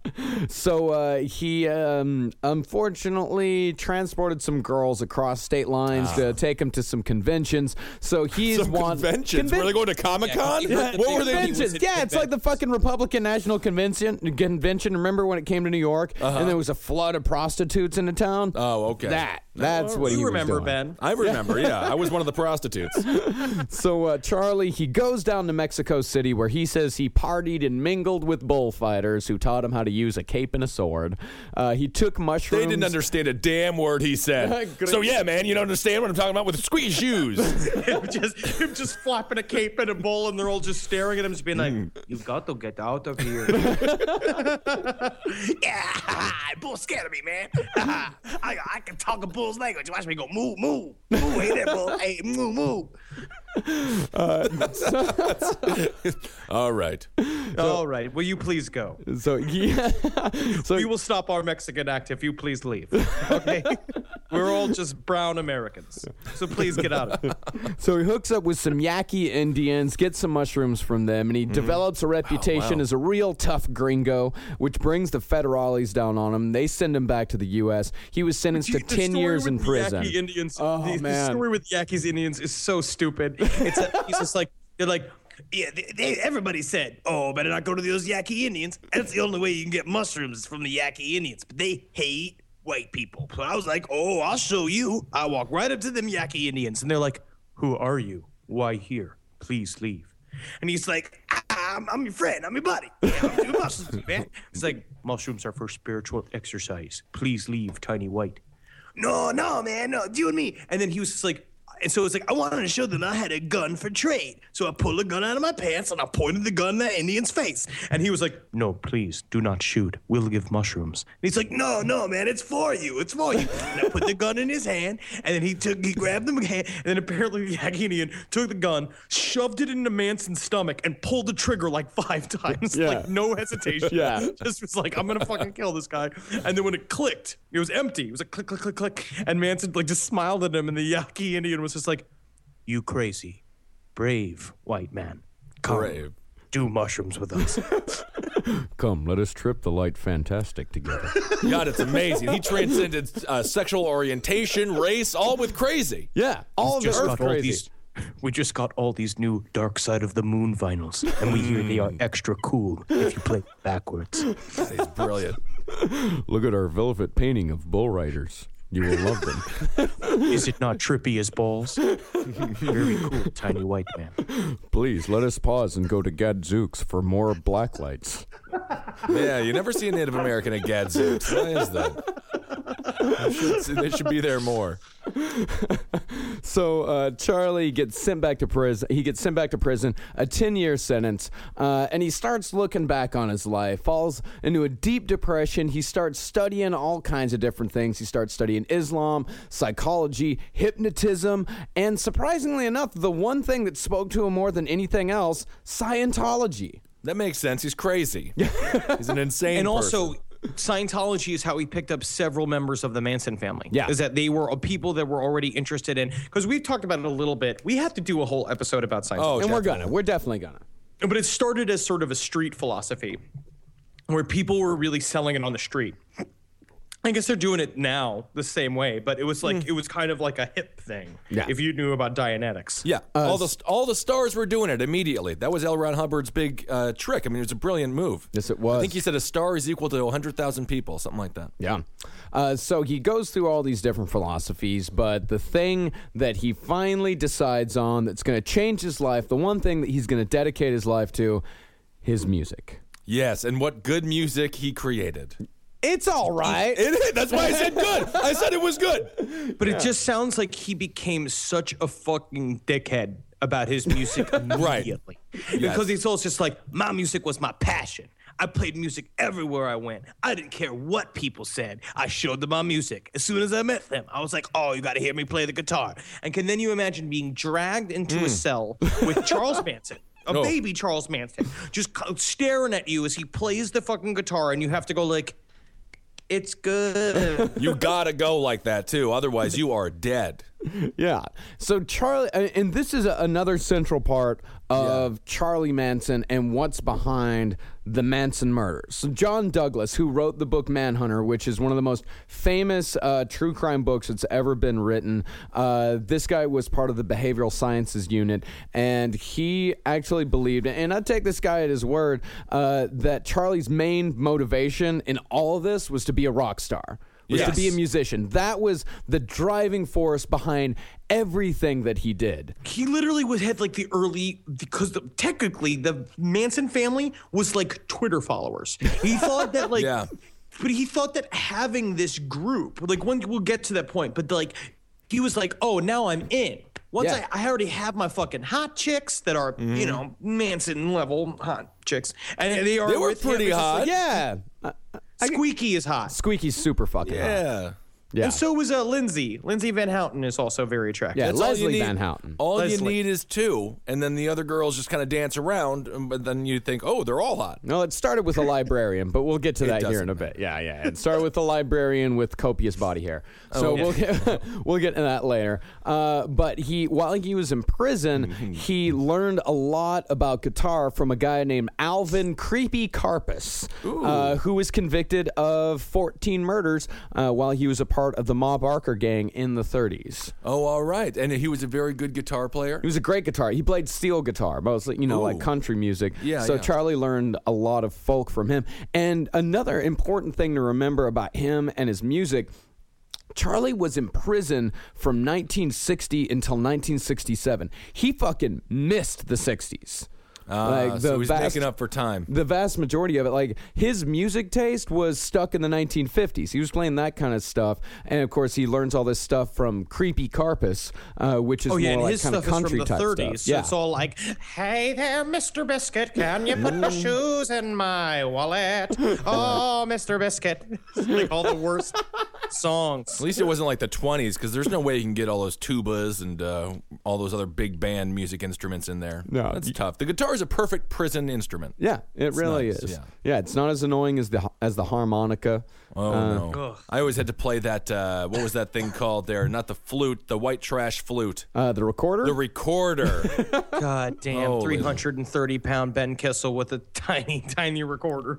S8: So he unfortunately transported some girls across state lines to take them to some conventions. So he's
S5: conventions. Were they going to Comic-Con? What were they?
S8: Conventions. Yeah, it's like the fucking Republican National Convention. Remember when it came to New York and there was a flood of prostitutes in the town?
S5: Oh, okay.
S8: That's what he was
S6: remember,
S8: doing.
S6: Ben.
S5: I remember, yeah. I was one of the prostitutes.
S8: So Charlie, he goes down to Mexico City where he says he partied and mingled with bullfighters who taught him how to use a cape and a sword. He took mushrooms.
S5: They didn't understand a damn word he said. So yeah, man, you don't understand what I'm talking about with squeeze shoes.
S6: him just flapping a cape and a bowl, and they're all just staring at him, just being like, "You've got to get out of here."
S7: Yeah, bull scared of me, man. I can talk a bull's language. Watch me go moo, moo, moo. Hey there, bull. Hey, moo, moo.
S5: All right.
S6: All right. Will you please go?
S8: So
S6: we will stop our Mexican act if you please leave. Okay? We're all just brown Americans. So please get out of it.
S8: So he hooks up with some Yaqui Indians, gets some mushrooms from them, and he develops a reputation as a real tough gringo, which brings the federales down on him. They send him back to the U.S. He was sentenced to 10 years in prison.
S6: Yaqui Indians,
S8: man.
S6: The story with Yaquis Indians is so stupid. He's just like, they're like,
S7: yeah, everybody said, oh, better not go to those Yaqui Indians. That's the only way you can get mushrooms from the Yaqui Indians. But they hate white people. So I was like, oh, I'll show you. I walk right up to them Yaqui Indians.
S6: and they're like, who are you? Why here? Please leave.
S7: And he's like, I'm your friend. I'm your buddy. Yeah, I'm doing mushrooms, man.
S6: It's like, mushrooms are for spiritual exercise. Please leave, tiny white.
S7: No, man. No, it's you and me.
S6: And then he was just like,
S7: And so it's like, I wanted to show them I had a gun for trade. So I pulled a gun out of my pants and I pointed the gun in the Indian's face. And he was like, no, please do not shoot. We'll give mushrooms. And he's like, no, man, it's for you. It's for you. And I put the gun in his hand, and then he grabbed the hand, and then apparently the Yaqui Indian took the gun, shoved it into Manson's stomach, and pulled the trigger like 5 times.
S8: Yeah.
S7: Like no hesitation.
S8: Yeah.
S7: Just was like, I'm gonna fucking kill this guy. And then when it clicked, it was empty. It was like click, click, click, click. And Manson like just smiled at him, and the Yaqui Indian was just like, you crazy, brave white man. Come,
S5: Brave.
S7: do mushrooms with us.
S8: Come, let us trip the light fantastic together.
S5: God, it's amazing. He transcended sexual orientation, race, all with crazy.
S8: Yeah, all of the earth crazy.
S7: We just got all these new Dark Side of the Moon vinyls, and we hear they are extra cool if you play backwards.
S5: He's brilliant.
S8: Look at our velvet painting of bull riders. You will love them.
S7: Is it not trippy as balls? Very cool, tiny white man.
S8: Please let us pause and go to Gadzooks for more black lights.
S5: Yeah, you never see a Native American at Gadzooks. Why is that? They should be there more.
S8: So Charlie gets sent back to prison. He gets sent back to prison, a 10-year sentence, and he starts looking back on his life, falls into a deep depression. He starts studying all kinds of different things. He starts studying Islam, psychology, hypnotism, and surprisingly enough, the one thing that spoke to him more than anything else, Scientology.
S5: That makes sense. He's crazy. He's an insane
S6: And
S5: person.
S6: also, Scientology is how he picked up several members of the Manson family.
S8: Yeah.
S6: Is that they were people that were already interested in, because we've talked about it a little bit. We have to do a whole episode about Scientology.
S8: And we're definitely gonna.
S6: But it started as sort of a street philosophy where people were really selling it on the street. I guess they're doing it now the same way, but it was like it was kind of like a hip thing.
S8: Yeah.
S6: If you knew about Dianetics.
S5: Yeah, all the stars were doing it immediately. That was L. Ron Hubbard's big trick. I mean, it was a brilliant move.
S8: Yes, it was.
S5: I think he said a star is equal to 100,000 people, something like that.
S8: Yeah. So he goes through all these different philosophies, but the thing that he finally decides on that's going to change his life, the one thing that he's going to dedicate his life to, his music.
S5: Yes, and what good music he created.
S8: It's all right.
S5: That's why I said good. I said it was good.
S6: But it just sounds like he became such a fucking dickhead about his music immediately. Because he's always just like, my music was my passion. I played music everywhere I went. I didn't care what people said. I showed them my music. As soon as I met them, I was like, oh, you got to hear me play the guitar. And can then you imagine being dragged into a cell with Charles Manson? Baby Charles Manson, just staring at you as he plays the fucking guitar, and you have to go like, it's good.
S5: You gotta go like that too, otherwise you are dead.
S8: Yeah. So Charlie, and this is another central part of Charlie Manson and what's behind the Manson murders. So John Douglas, who wrote the book Manhunter, which is one of the most famous true crime books that's ever been written, this guy was part of the behavioral sciences unit, and he actually believed, and I take this guy at his word, that Charlie's main motivation in all of this was to be a rock star. Was to be a musician. That was the driving force behind everything that he did.
S6: He literally had like the early, because technically the Manson family was like Twitter followers. He thought that like, but he thought that having this group, like we'll get to that point, but like he was like, oh, now I'm in. Once I already have my fucking hot chicks that are, you know, Manson level hot chicks. And they
S5: were pretty hot.
S6: Like, Squeaky is hot.
S8: Squeaky's super fucking hot. Yeah.
S6: And so was Lindsay. Lindsay Van Houten is also very attractive.
S8: Yeah,
S5: That's
S8: Leslie Van Houten.
S5: All you
S6: Leslie.
S5: need is two, and then the other girls just kind of dance around, but then you think, oh, they're all hot.
S8: No, it started with a librarian, but we'll get to that here in a bit. Yeah. It started with a librarian with copious body hair. So we'll get into that later. But while he was in prison, he learned a lot about guitar from a guy named Alvin Creepy Karpis, who was convicted of 14 murders while he was a part of the Ma Barker gang in the 30s.
S5: Oh, all right. And he was a very good guitar player?
S8: He was a great guitar. He played steel guitar, mostly, like country music. So Charlie learned a lot of folk from him. And another important thing to remember about him and his music, Charlie was in prison from 1960 until 1967. He fucking missed the 60s.
S5: So he's making up for time.
S8: The vast majority of it, like his music taste was stuck in the 1950s. He was playing that kind of stuff, and of course he learns all this stuff from Creepy Carpus, which is more
S6: and
S8: like
S6: his
S8: kind of
S6: stuff
S8: country
S6: is from the
S8: type
S6: 30s.
S8: stuff.
S6: So it's all like, "Hey there, Mr. Biscuit, can you put my shoes in my wallet? Oh, Mr. Biscuit." It's like all the worst songs.
S5: At least it wasn't like the 20s, because there's no way you can get all those tubas and all those other big band music instruments in there.
S8: No.
S5: That's tough. The guitar is a perfect prison instrument.
S8: Yeah, it really
S5: nice,
S8: is.
S5: yeah.
S8: It's not as annoying as the harmonica.
S5: Oh, no. I always had to play that, what was that thing called there? Not the flute, the white trash flute.
S8: The recorder?
S5: The recorder.
S6: God damn,
S5: Holy.
S6: 330-pound Ben Kissel with a tiny, tiny recorder.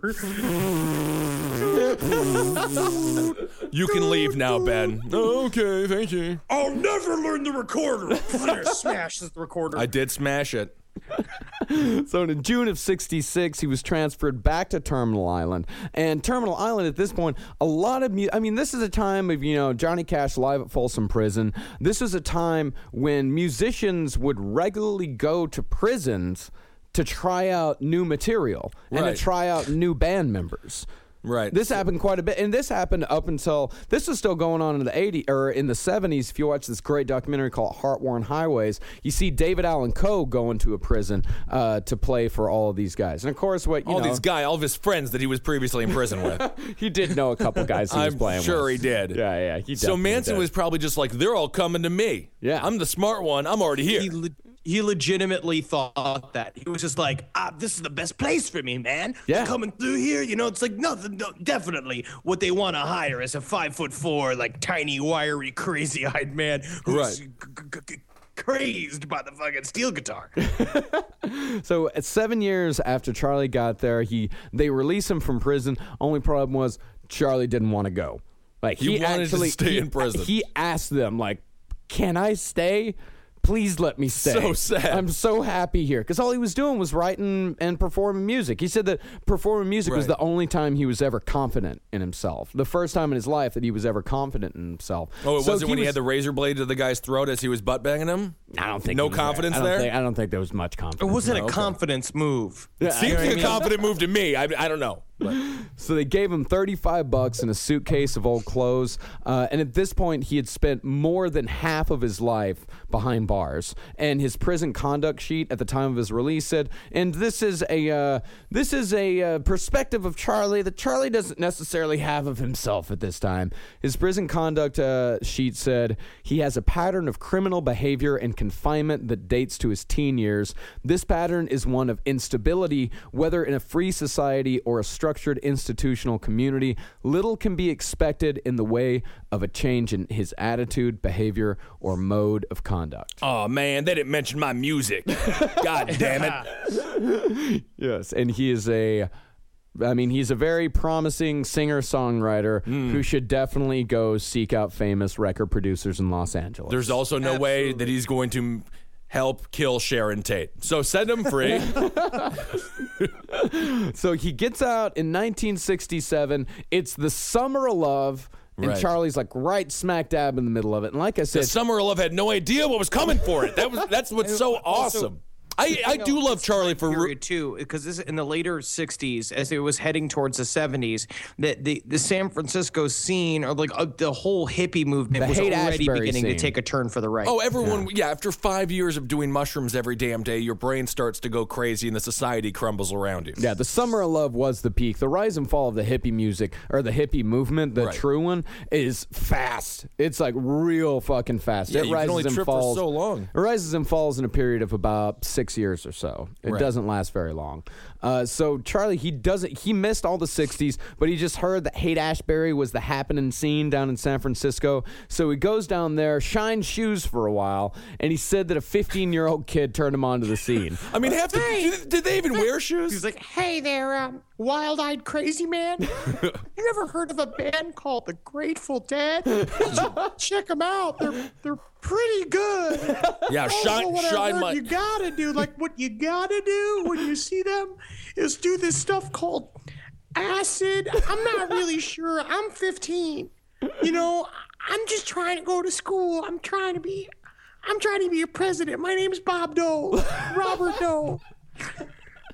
S5: You can leave now, Ben. Okay, thank you.
S6: I'll never learn the recorder. Smashes the recorder.
S5: I did smash it.
S8: So in June of 66, he was transferred back to Terminal Island. And Terminal Island at this point, a lot of this is a time of, Johnny Cash live at Folsom Prison. This is a time when musicians would regularly go to prisons to try out new material and to try out new band members.
S5: Right.
S8: This happened quite a bit, and this happened up until this was still going on in the 80s or in the 70s. If you watch this great documentary called Heart-Worn Highways, you see David Allan Coe going to a prison to play for all of these guys. And of course, all He did know a couple guys he was playing with.
S5: I'm sure he did.
S8: Yeah, he
S5: So Manson was probably just like, they're all coming to me.
S8: Yeah.
S5: I'm the smart one. I'm already here.
S6: He legitimately thought that. He was just like, this is the best place for me, man.
S8: Yeah.
S6: Coming through here, it's like nothing. No, definitely what they want to hire is a 5'4", like tiny, wiry, crazy-eyed man who's crazed by the fucking steel guitar.
S8: So at 7 years after Charlie got there, they released him from prison. Only problem was Charlie didn't want to go. Like
S5: he wanted to stay in prison.
S8: He asked them, like, "Can I stay? Please let me stay."
S5: So sad.
S8: I'm so happy here. Because all he was doing was writing and performing music. He said that performing music was the only time he was ever confident in himself. The first time in his life that he was ever confident in himself.
S5: Oh, wasn't when he had the razor blade to the guy's throat as he was butt banging him?
S8: I don't think
S5: no confidence there?
S8: I don't think there was much confidence.
S6: It wasn't a confidence move.
S5: It seems like a confident move to me. I don't know. But.
S8: So they gave him $35 and a suitcase of old clothes. And at this point, he had spent more than half of his life behind bars. And his prison conduct sheet at the time of his release said, and this is a perspective of Charlie that Charlie doesn't necessarily have of himself at this time. His prison conduct sheet said he has a pattern of criminal behavior and confinement that dates to his teen years. This pattern is one of instability, whether in a free society or a structured institutional community. Little can be expected in the way of a change in his attitude, behavior, or mode of conduct.
S5: Oh, man, they didn't mention my music. God damn it.
S8: Yes, and he's a very promising singer-songwriter who should definitely go seek out famous record producers in Los Angeles.
S5: There's also no way that he's going to help kill Sharon Tate. So send him free.
S8: So he gets out in 1967. It's the Summer of Love. And Charlie's like right smack dab in the middle of it. And like I said,
S5: the Summer of Love had no idea what was coming for it. That's what's so awesome. I do love Charlie for
S6: period too, because this in the later '60s, as it was heading towards the '70s, that the San Francisco scene, or like the whole hippie movement, was already beginning to take a turn for the right.
S5: Oh, everyone, after 5 years of doing mushrooms every damn day, your brain starts to go crazy and the society crumbles around you.
S8: Yeah, the Summer of Love was the peak. The rise and fall of the hippie music, or the hippie movement, the true one, is fast. It's like real fucking fast.
S5: Yeah,
S8: it
S5: you
S8: rises
S5: can only
S8: and
S5: trip
S8: falls
S5: for so long.
S8: It rises and falls in a period of about 6 years or so. It doesn't last very long. So Charlie, he missed all the 60s, but he just heard that Haight-Ashbury was the happening scene down in San Francisco. So he goes down there, shines shoes for a while, and he said that a 15-year-old kid turned him onto the scene.
S5: I mean, did they even wear shoes?
S6: He's like, "Hey there, wild-eyed crazy man. You ever heard of a band called the Grateful Dead? Check them out. They're pretty good.
S5: Yeah, shine my.
S6: You gotta do, like, what you gotta do when you see them is do this stuff called acid. I'm not really sure. I'm 15. I'm just trying to go to school. I'm trying to be a president. My name's Bob Dole. Robert Dole."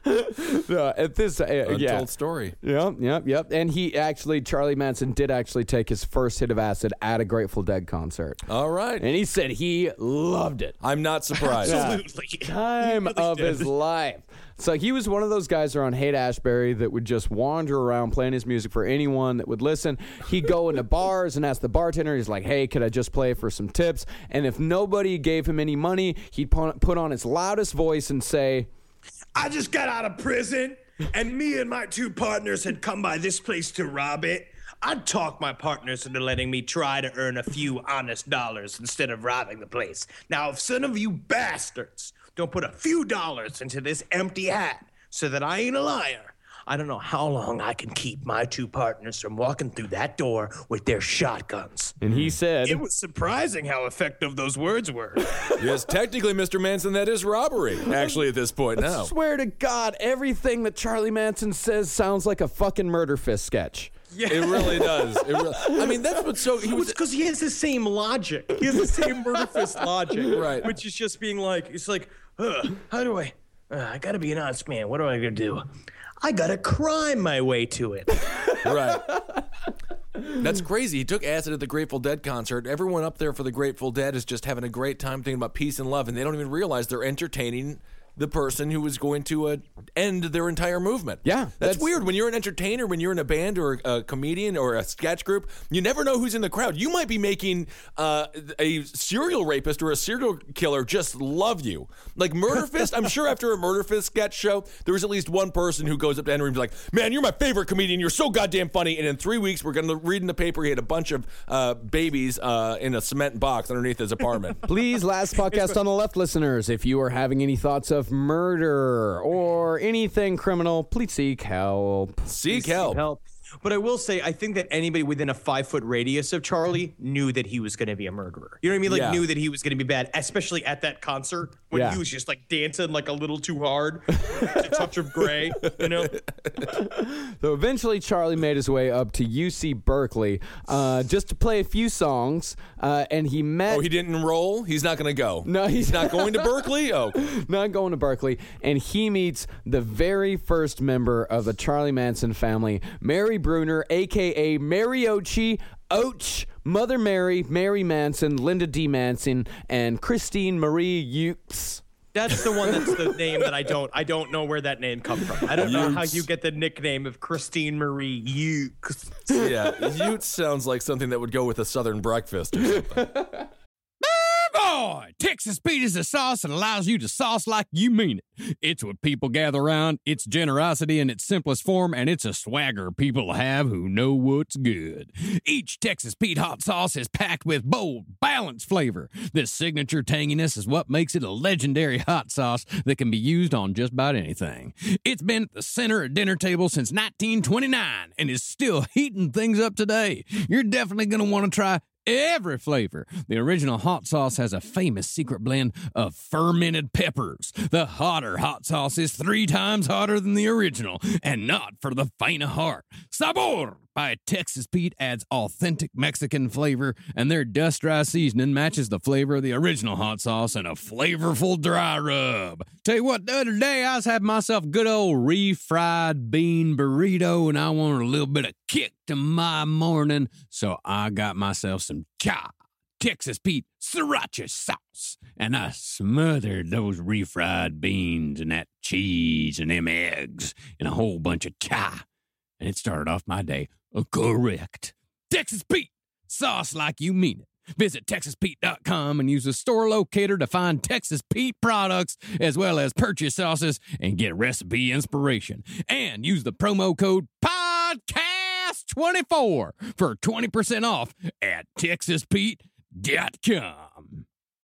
S8: At this,
S5: Untold story.
S8: Yep. And Charlie Manson did actually take his first hit of acid at a Grateful Dead concert.
S5: All right.
S8: And he said he loved it.
S5: I'm not surprised.
S6: Absolutely.
S8: Time of his life. So he was one of those guys around Haight-Ashbury that would just wander around playing his music for anyone that would listen. He'd go into bars and ask the bartender, he's like, hey, could I just play for some tips? And if nobody gave him any money, he'd put on his loudest voice and say,
S7: I just got out of prison, and me and my two partners had come by this place to rob it. I'd talk my partners into letting me try to earn a few honest dollars instead of robbing the place. Now, if some of you bastards don't put a few dollars into this empty hat so that I ain't a liar, I don't know how long I can keep my two partners from walking through that door with their shotguns.
S8: And he said,
S7: It was surprising how effective those words were.
S5: Yes, technically, Mr. Manson, that is robbery, actually, at this point now.
S8: I swear to God, everything that Charlie Manson says sounds like a fucking Murder Fist sketch.
S6: Yeah.
S5: It really does. I mean, that's what's so...
S6: It's because he has the same logic. He has the same Murder Fist logic.
S5: Right.
S6: Which is just being like, it's like, how do I gotta be an honest man. What am I gonna do? I gotta crime my way to it.
S5: Right. That's crazy. He took acid at the Grateful Dead concert. Everyone up there for the Grateful Dead is just having a great time thinking about peace and love, and they don't even realize they're entertaining the person who was going to end their entire movement.
S8: Yeah.
S5: That's weird. When you're an entertainer, when you're in a band or a comedian or a sketch group, you never know who's in the crowd. You might be making a serial rapist or a serial killer just love you. Like Murder Fist, I'm sure after a Murder Fist sketch show, there was at least one person who goes up to Henry and is like, man, you're my favorite comedian. You're so goddamn funny. And in 3 weeks, we're going to read in the paper he had a bunch of babies in a cement box underneath his apartment.
S8: Please, last podcast on the left listeners, if you are having any thoughts of murder or anything criminal, please seek help.
S5: Seek help.
S6: But I will say, I think that anybody within a 5-foot radius of Charlie knew that he was going to be a murderer. You know what I mean? Like, knew that he was going to be bad, especially at that concert when he was just like dancing like a little too hard, a touch of gray, you know?
S8: So eventually, Charlie made his way up to UC Berkeley just to play a few songs, and he met...
S5: Oh, he didn't enroll? He's not going to go?
S8: No,
S5: he's not going to Berkeley? Oh.
S8: Not going to Berkeley. And he meets the very first member of the Charlie Manson family, Mary Bruner, a.k.a. Mariochi, Och, Mother Mary, Mary Manson, Linda D. Manson, and Christine Marie Ukes.
S6: That's the one that's the name that I don't know where that name comes from. I don't know how you get the nickname of Christine Marie Ukes.
S5: Yeah, Utes sounds like something that would go with a Southern breakfast or something.
S10: Boy, Texas Pete is a sauce that allows you to sauce like you mean it. It's what people gather around, it's generosity in its simplest form, and it's a swagger people have who know what's good. Each Texas Pete hot sauce is packed with bold, balanced flavor. This signature tanginess is what makes it a legendary hot sauce that can be used on just about anything. It's been at the center of dinner tables since 1929 and is still heating things up today. You're definitely going to want to try every flavor. The original hot sauce has a famous secret blend of fermented peppers. The hotter hot sauce is 3 times hotter than the original, and not for the faint of heart. Sabor by Texas Pete adds authentic Mexican flavor, and their dust-dry seasoning matches the flavor of the original hot sauce in a flavorful dry rub. Tell you what, the other day I was having myself a good old refried bean burrito, and I wanted a little bit of kick to my morning, so I got myself some Texas Pete sriracha sauce, and I smothered those refried beans and that cheese and them eggs in a whole bunch of chai, and it started off my day correct. Texas Pete, sauce like you mean it. Visit TexasPete.com and use the store locator to find Texas Pete products as well as purchase sauces and get recipe inspiration. And use the promo code PODCAST24 for 20% off at TexasPete.com.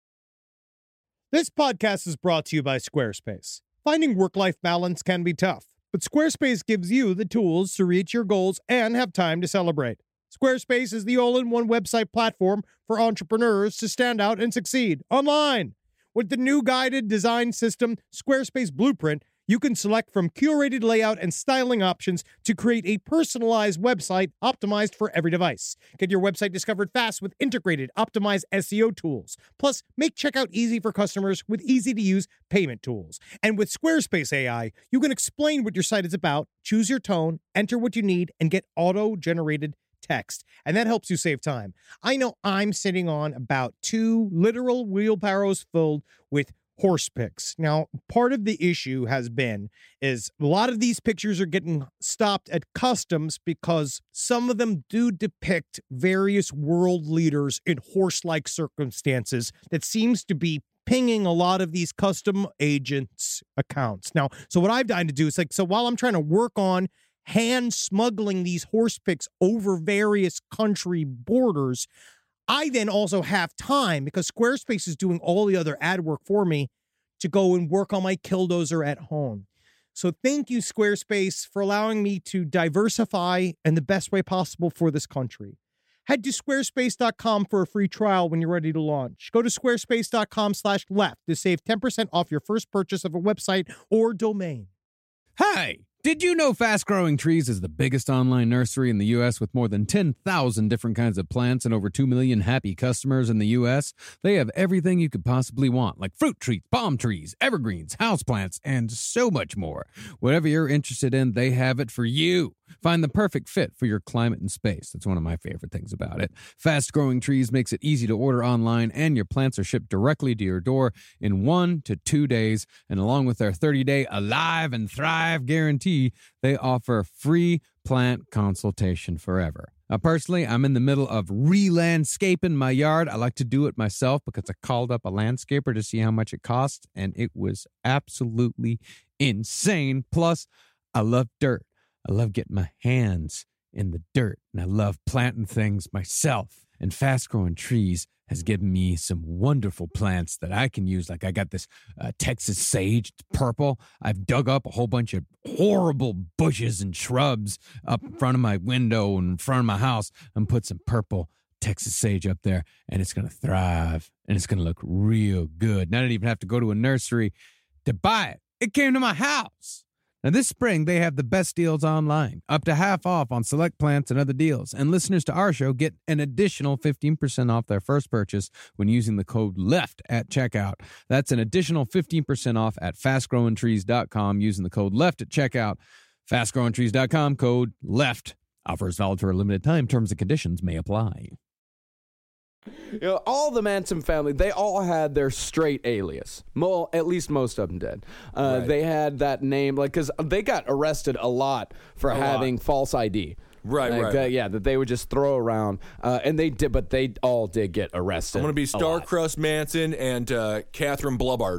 S9: This podcast is brought to you by Squarespace. Finding work-life balance can be tough, but Squarespace gives you the tools to reach your goals and have time to celebrate. Squarespace is the all-in-one website platform for entrepreneurs to stand out and succeed online. With the new guided design system, Squarespace Blueprint, You can select from curated layout and styling options to create a personalized website optimized for every device. Get your website discovered fast with integrated, optimized SEO tools. Plus, make checkout easy for customers with easy-to-use payment tools. And with Squarespace AI, you can explain what your site is about, choose your tone, enter what you need, and get auto-generated text. And that helps you save time. I know I'm sitting on about 2 literal wheelbarrows filled with horse pics. Now, part of the issue is a lot of these pictures are getting stopped at customs because some of them do depict various world leaders in horse-like circumstances that seems to be pinging a lot of these custom agents' accounts. Now, so what I've done to do is while I'm trying to work on hand smuggling these horse pics over various country borders, I then also have time, because Squarespace is doing all the other ad work for me, to go and work on my Killdozer at home. So thank you, Squarespace, for allowing me to diversify in the best way possible for this country. Head to squarespace.com for a free trial when you're ready to launch. Go to squarespace.com/left to save 10% off your first purchase of a website or domain.
S10: Hey! Did you know Fast Growing Trees is the biggest online nursery in the U.S. with more than 10,000 different kinds of plants and over 2 million happy customers in the U.S.? They have everything you could possibly want, like fruit trees, palm trees, evergreens, houseplants, and so much more. Whatever you're interested in, they have it for you. Find the perfect fit for your climate and space. That's one of my favorite things about it. Fast Growing Trees makes it easy to order online, and your plants are shipped directly to your door in 1 to 2 days. And along with their 30-day Alive and Thrive guarantee, they offer free plant consultation forever. Now, personally, I'm in the middle of re-landscaping my yard. I like to do it myself because I called up a landscaper to see how much it costs, and it was absolutely insane. Plus, I love dirt. I love getting my hands in the dirt, and I love planting things myself. And Fast Growing Trees has given me some wonderful plants that I can use. Like I got this Texas sage, it's purple. I've dug up a whole bunch of horrible bushes and shrubs up in front of my window and in front of my house and put some purple Texas sage up there, and it's going to thrive, and it's going to look real good. And I didn't even have to go to a nursery to buy it. It came to my house. Now, this spring, they have the best deals online, up to half off on select plants and other deals. And listeners to our show get an additional 15% off their first purchase when using the code LEFT at checkout. That's an additional 15% off at fastgrowingtrees.com using the code LEFT at checkout. Fastgrowingtrees.com, code LEFT. Offers valid for a limited time. Terms and conditions may apply.
S8: You know, all the Manson family, they all had their straight alias. At least most of them did.
S5: Right.
S8: They had that name, because they got arrested a lot for having false ID.
S5: Right, right.
S8: That they would just throw around. And they did, but they all did get arrested.
S5: I'm going to be Starcrust Manson and Catherine Blubbard.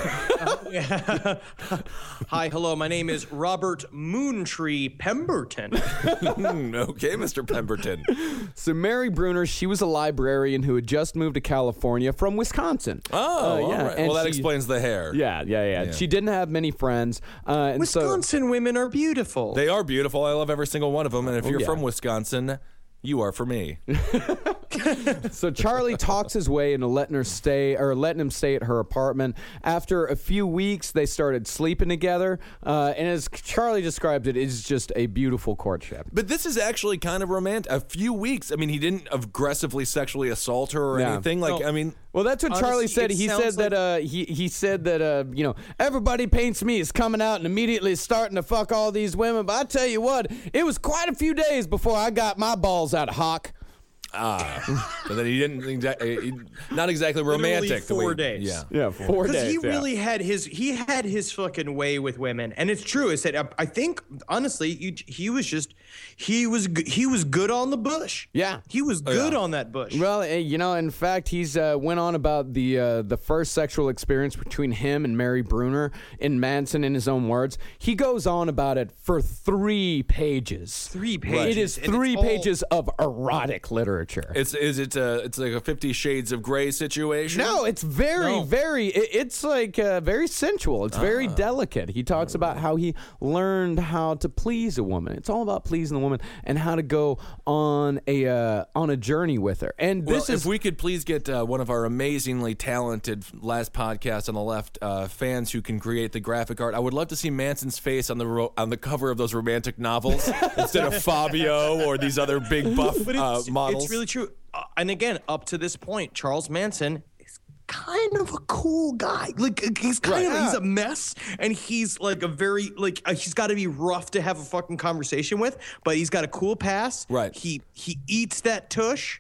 S6: Hi, hello. My name is Robert Moontree Pemberton.
S5: Okay, Mr. Pemberton.
S8: So Mary Bruner, she was a librarian who had just moved to California from Wisconsin.
S5: Oh,
S8: yeah.
S5: all right.
S8: And
S5: Well, that explains the hair.
S8: Yeah. She didn't have many friends. And
S6: Wisconsin women are beautiful.
S5: They are beautiful. I love every single one of them. And if you're from Wisconsin, you are for me.
S8: So Charlie talks his way into letting him stay at her apartment. After a few weeks, they started sleeping together. And as Charlie described it, it's just a beautiful courtship.
S5: But this is actually kind of romantic. A few weeks. I mean, he didn't aggressively sexually assault her or anything.
S8: Well, that's what
S6: honestly,
S8: Charlie said.
S6: he
S8: said that everybody paints me as coming out and immediately starting to fuck all these women. But I tell you what, it was quite a few days before I got my balls out of hock.
S5: But then he didn't not exactly romantic.
S6: 4 days.
S8: Yeah, 4 days.
S6: Because he really had his fucking way with women, and it's true. I said, I think honestly, he was good on the bush.
S8: Yeah,
S6: he was good on that bush.
S8: Well, in fact, he's went on about the first sexual experience between him and Mary Bruner in Manson, in his own words. He goes on about it for 3 pages.
S6: 3 pages.
S8: It is 3 pages of erotic literature. literature.
S5: It's like a 50 Shades of Grey situation?
S8: No, it's it's like very sensual. It's very delicate. He talks about how he learned how to please a woman. It's all about pleasing the woman and how to go on a journey with her. And
S5: if we could please get one of our amazingly talented Last Podcast on the Left fans who can create the graphic art, I would love to see Manson's face on the cover of those romantic novels instead of Fabio or these other big buff models.
S6: It's really true. And again, up to this point, Charles Manson is kind of a cool guy. Like he's he's a mess, and he's like a very he's got to be rough to have a fucking conversation with, but he's got a cool pass.
S5: Right.
S6: He eats that tush.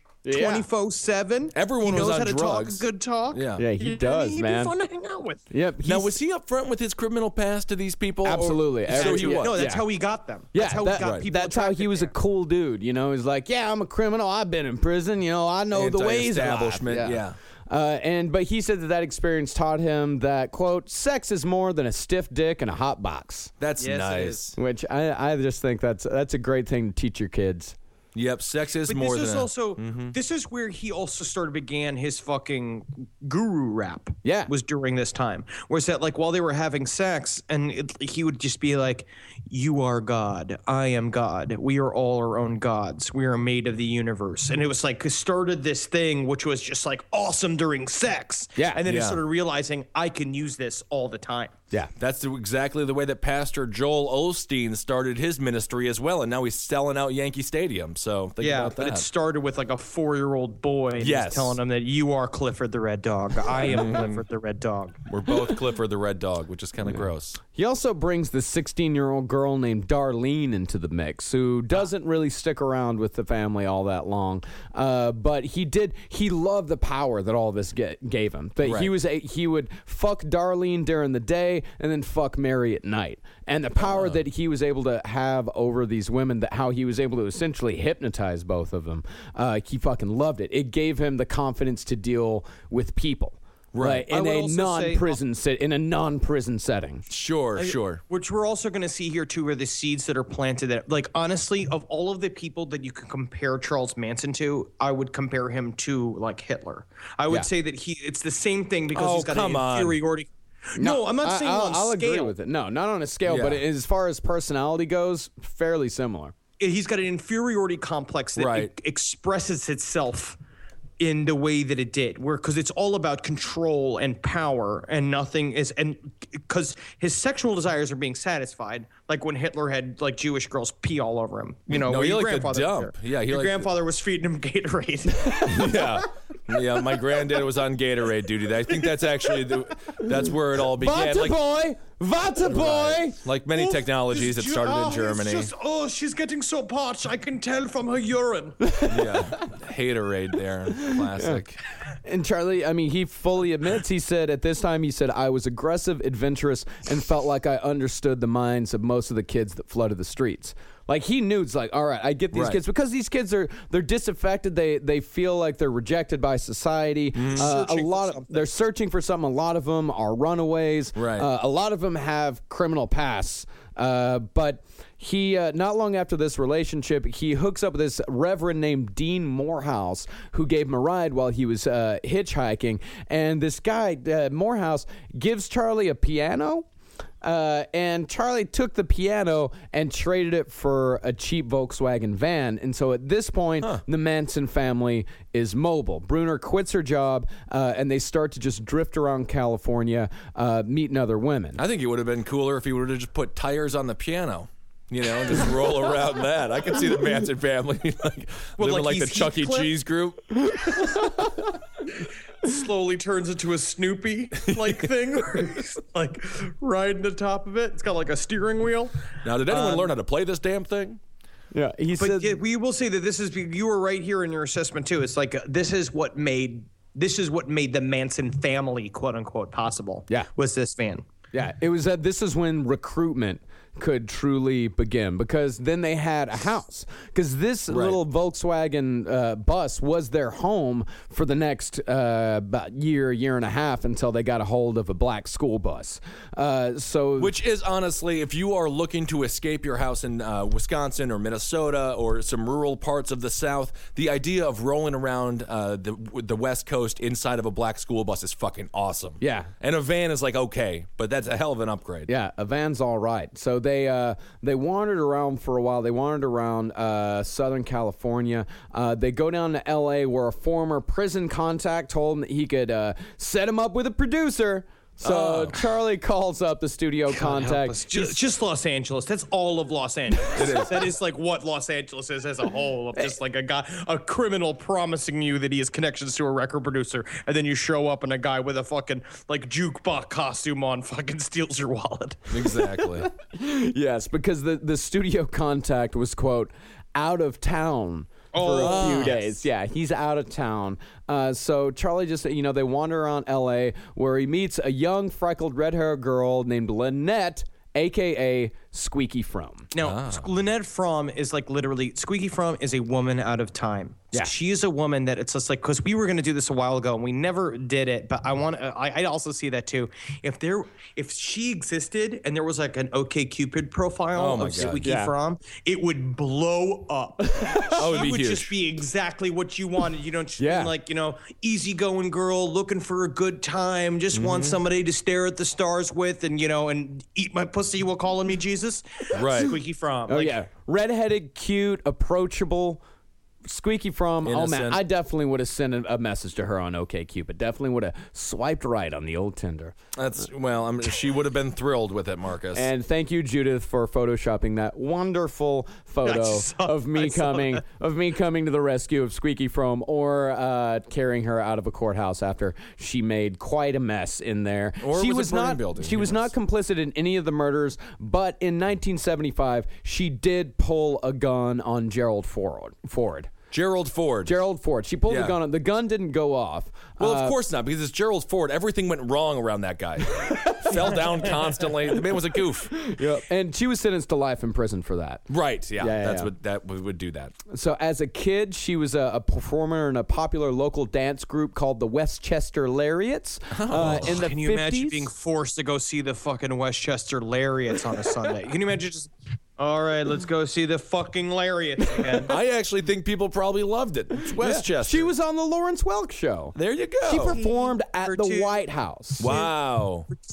S6: 24/7.
S5: Everyone
S6: knows
S5: was on
S6: how to
S5: drugs.
S6: Talk a good talk.
S5: Yeah,
S8: he does,
S6: he'd
S8: man.
S6: Be fun to hang out with.
S8: Yep.
S5: Now, was he up front with his criminal past to these people?
S8: Absolutely.
S6: No, that's how he got them.
S8: Yeah,
S6: that's how he got people.
S8: That's how he was a cool dude. You know, he's like, yeah, I'm a criminal. I've been in prison. You know, I know the ways of
S5: establishment.
S8: life. But he said that experience taught him that, quote, sex is more than a stiff dick and a hot box.
S5: That's nice.
S8: Which I just think that's a great thing to teach your kids.
S5: Yep, sex is more than
S6: this is where he also began his fucking guru rap.
S8: Yeah.
S6: Was during this time. Whereas that while they were having sex and he would just be like, you are God, I am God, we are all our own gods, we are made of the universe. And it was started this thing which was just awesome during sex.
S8: Yeah.
S6: And then he started realizing I can use this all the time.
S8: Yeah.
S5: That's exactly the way that Pastor Joel Osteen started his ministry as well, and now he's selling out Yankee Stadium. So think about that.
S6: But it started with a 4-year-old boy and he's telling him that you are Clifford the Red Dog. I am Clifford the Red Dog.
S5: We're both Clifford the Red Dog, which is kind of gross.
S8: He also brings the 16-year-old girl named Darlene into the mix, who doesn't really stick around with the family all that long. But he loved the power that all this gave him. That he would fuck Darlene during the day and then fuck Mary at night. And the power that he was able to have over these women, how he was able to essentially hypnotize both of them, he fucking loved it. It gave him the confidence to deal with people. Right, in a non-prison setting.
S5: Sure.
S6: Which we're also going to see here too, where the seeds that are planted. That, honestly, of all of the people that you can compare Charles Manson to, I would compare him to Hitler. I would say that it's the same thing because he's got an inferiority. No, I'm not saying on scale.
S8: I'll agree with it. No, not on a scale, but as far as personality goes, fairly similar.
S6: He's got an inferiority complex that expresses itself in the way that it did, because it's all about control and power, and nothing is, and because his sexual desires are being satisfied, like when Hitler had Jewish girls pee all over him.
S5: Your grandfather.
S6: Your grandfather was feeding him Gatorade.
S5: Yeah, my granddad was on Gatorade duty. I think that's actually that's where it all began.
S8: Vata boy.
S5: Like many technologies, it started in Germany.
S6: She's getting so parched. I can tell from her urine.
S5: Haterade there, classic.
S8: And Charlie, he fully admits. He said at this time, I was aggressive, adventurous, and felt like I understood the minds of most of the kids that flooded the streets. He knew, it's all right, I get these kids, because these kids they're disaffected. They feel like they're rejected by society. They're searching for something. A lot of them are runaways.
S5: Right.
S8: A lot of them have criminal pasts. But he, not long after this relationship, he hooks up with this reverend named Dean Morehouse, who gave him a ride while he was hitchhiking. And this guy, Morehouse, gives Charlie a piano. And Charlie took the piano and traded it for a cheap Volkswagen van. And so at this point, the Manson family is mobile. Brunner quits her job, and they start to just drift around California, meeting other women.
S5: I think it would have been cooler if he would have just put tires on the piano. And just roll around that. I can see the Manson family living like the Chuck E. Cheese group.
S6: Slowly turns into a Snoopy thing, where he's riding the top of it. It's got a steering wheel. Now,
S5: did anyone learn how to play this damn thing?
S8: Yeah,
S6: we will say that this is, you were right here in your assessment too. It's this is what made the Manson family, quote unquote, possible.
S8: Yeah,
S6: was this van.
S8: Yeah, it was this is when recruitment could truly begin, because then they had a house. Because this little Volkswagen bus was their home for the next about year and a half until they got a hold of a black school bus.
S5: Which is honestly, if you are looking to escape your house in Wisconsin or Minnesota or some rural parts of the South, the idea of rolling around the West Coast inside of a black school bus is fucking awesome.
S8: Yeah.
S5: And a van is like, okay, but that's a hell of an upgrade.
S8: Yeah, a van's all right. So they wandered around for a while. They wandered around Southern California. They go down to L.A. where a former prison contact told him that he could set him up with a producer. So Charlie calls up the studio contact.
S6: Just Los Angeles. That's all of Los Angeles. It is. That is like what Los Angeles is as a whole. Of just like a criminal promising you that he has connections to a record producer, and then you show up and a guy with a fucking like jukebox costume on fucking steals your wallet.
S5: Exactly.
S8: Yes, because the studio contact was, quote, out of town for a few days. Yeah, he's out of town. So Charlie just, they wander around L.A. where he meets a young, freckled, red-haired girl named Lynette, a.k.a. Squeaky Fromm.
S6: Now, Lynette Fromm is like literally, Squeaky Fromm is a woman out of time.
S8: Yeah.
S6: She is a woman that it's just like, because we were going to do this a while ago and we never did it, but I also see that too. If she existed and there was like an OkCupid profile of Squeaky Fromm, it would blow up. She would just be exactly what you wanted. You don't like, easygoing girl looking for a good time, just want somebody to stare at the stars with and, and eat my pussy while calling me Jesus.
S5: Right.
S6: Squeaky Fromm.
S8: Oh, yeah. Redheaded, cute, approachable. Squeaky Fromm.
S5: Innocent.
S8: Oh, man. I definitely would have sent a message to her on OkCupid. Definitely would have swiped right on the old Tinder.
S5: She would have been thrilled with it, Marcus.
S8: And thank you, Judith, for photoshopping that wonderful photo of me coming to the rescue of Squeaky Fromm, or carrying her out of a courthouse after she made quite a mess in there.
S5: Or
S8: she
S5: was a burning building.
S8: She was not complicit in any of the murders, but in 1975, she did pull a gun on Gerald Ford.
S5: Gerald Ford.
S8: She pulled the gun on. The gun didn't go off.
S5: Well, of course not, because it's Gerald Ford. Everything went wrong around that guy. Fell down constantly. The man was a goof.
S8: Yep. And she was sentenced to life in prison for that.
S5: Right. Yeah. That's what that would do that.
S8: So as a kid, she was a performer in a popular local dance group called the Westchester Lariats. In the 50s.
S6: Can you imagine being forced to go see the fucking Westchester Lariats on a Sunday? Can you imagine just... All right, let's go see the fucking Lariats again.
S5: I actually think people probably loved it. It's Westchester.
S8: Yeah. She was on the Lawrence Welk Show.
S5: There you go.
S8: She performed at the White House.
S5: Wow.
S6: For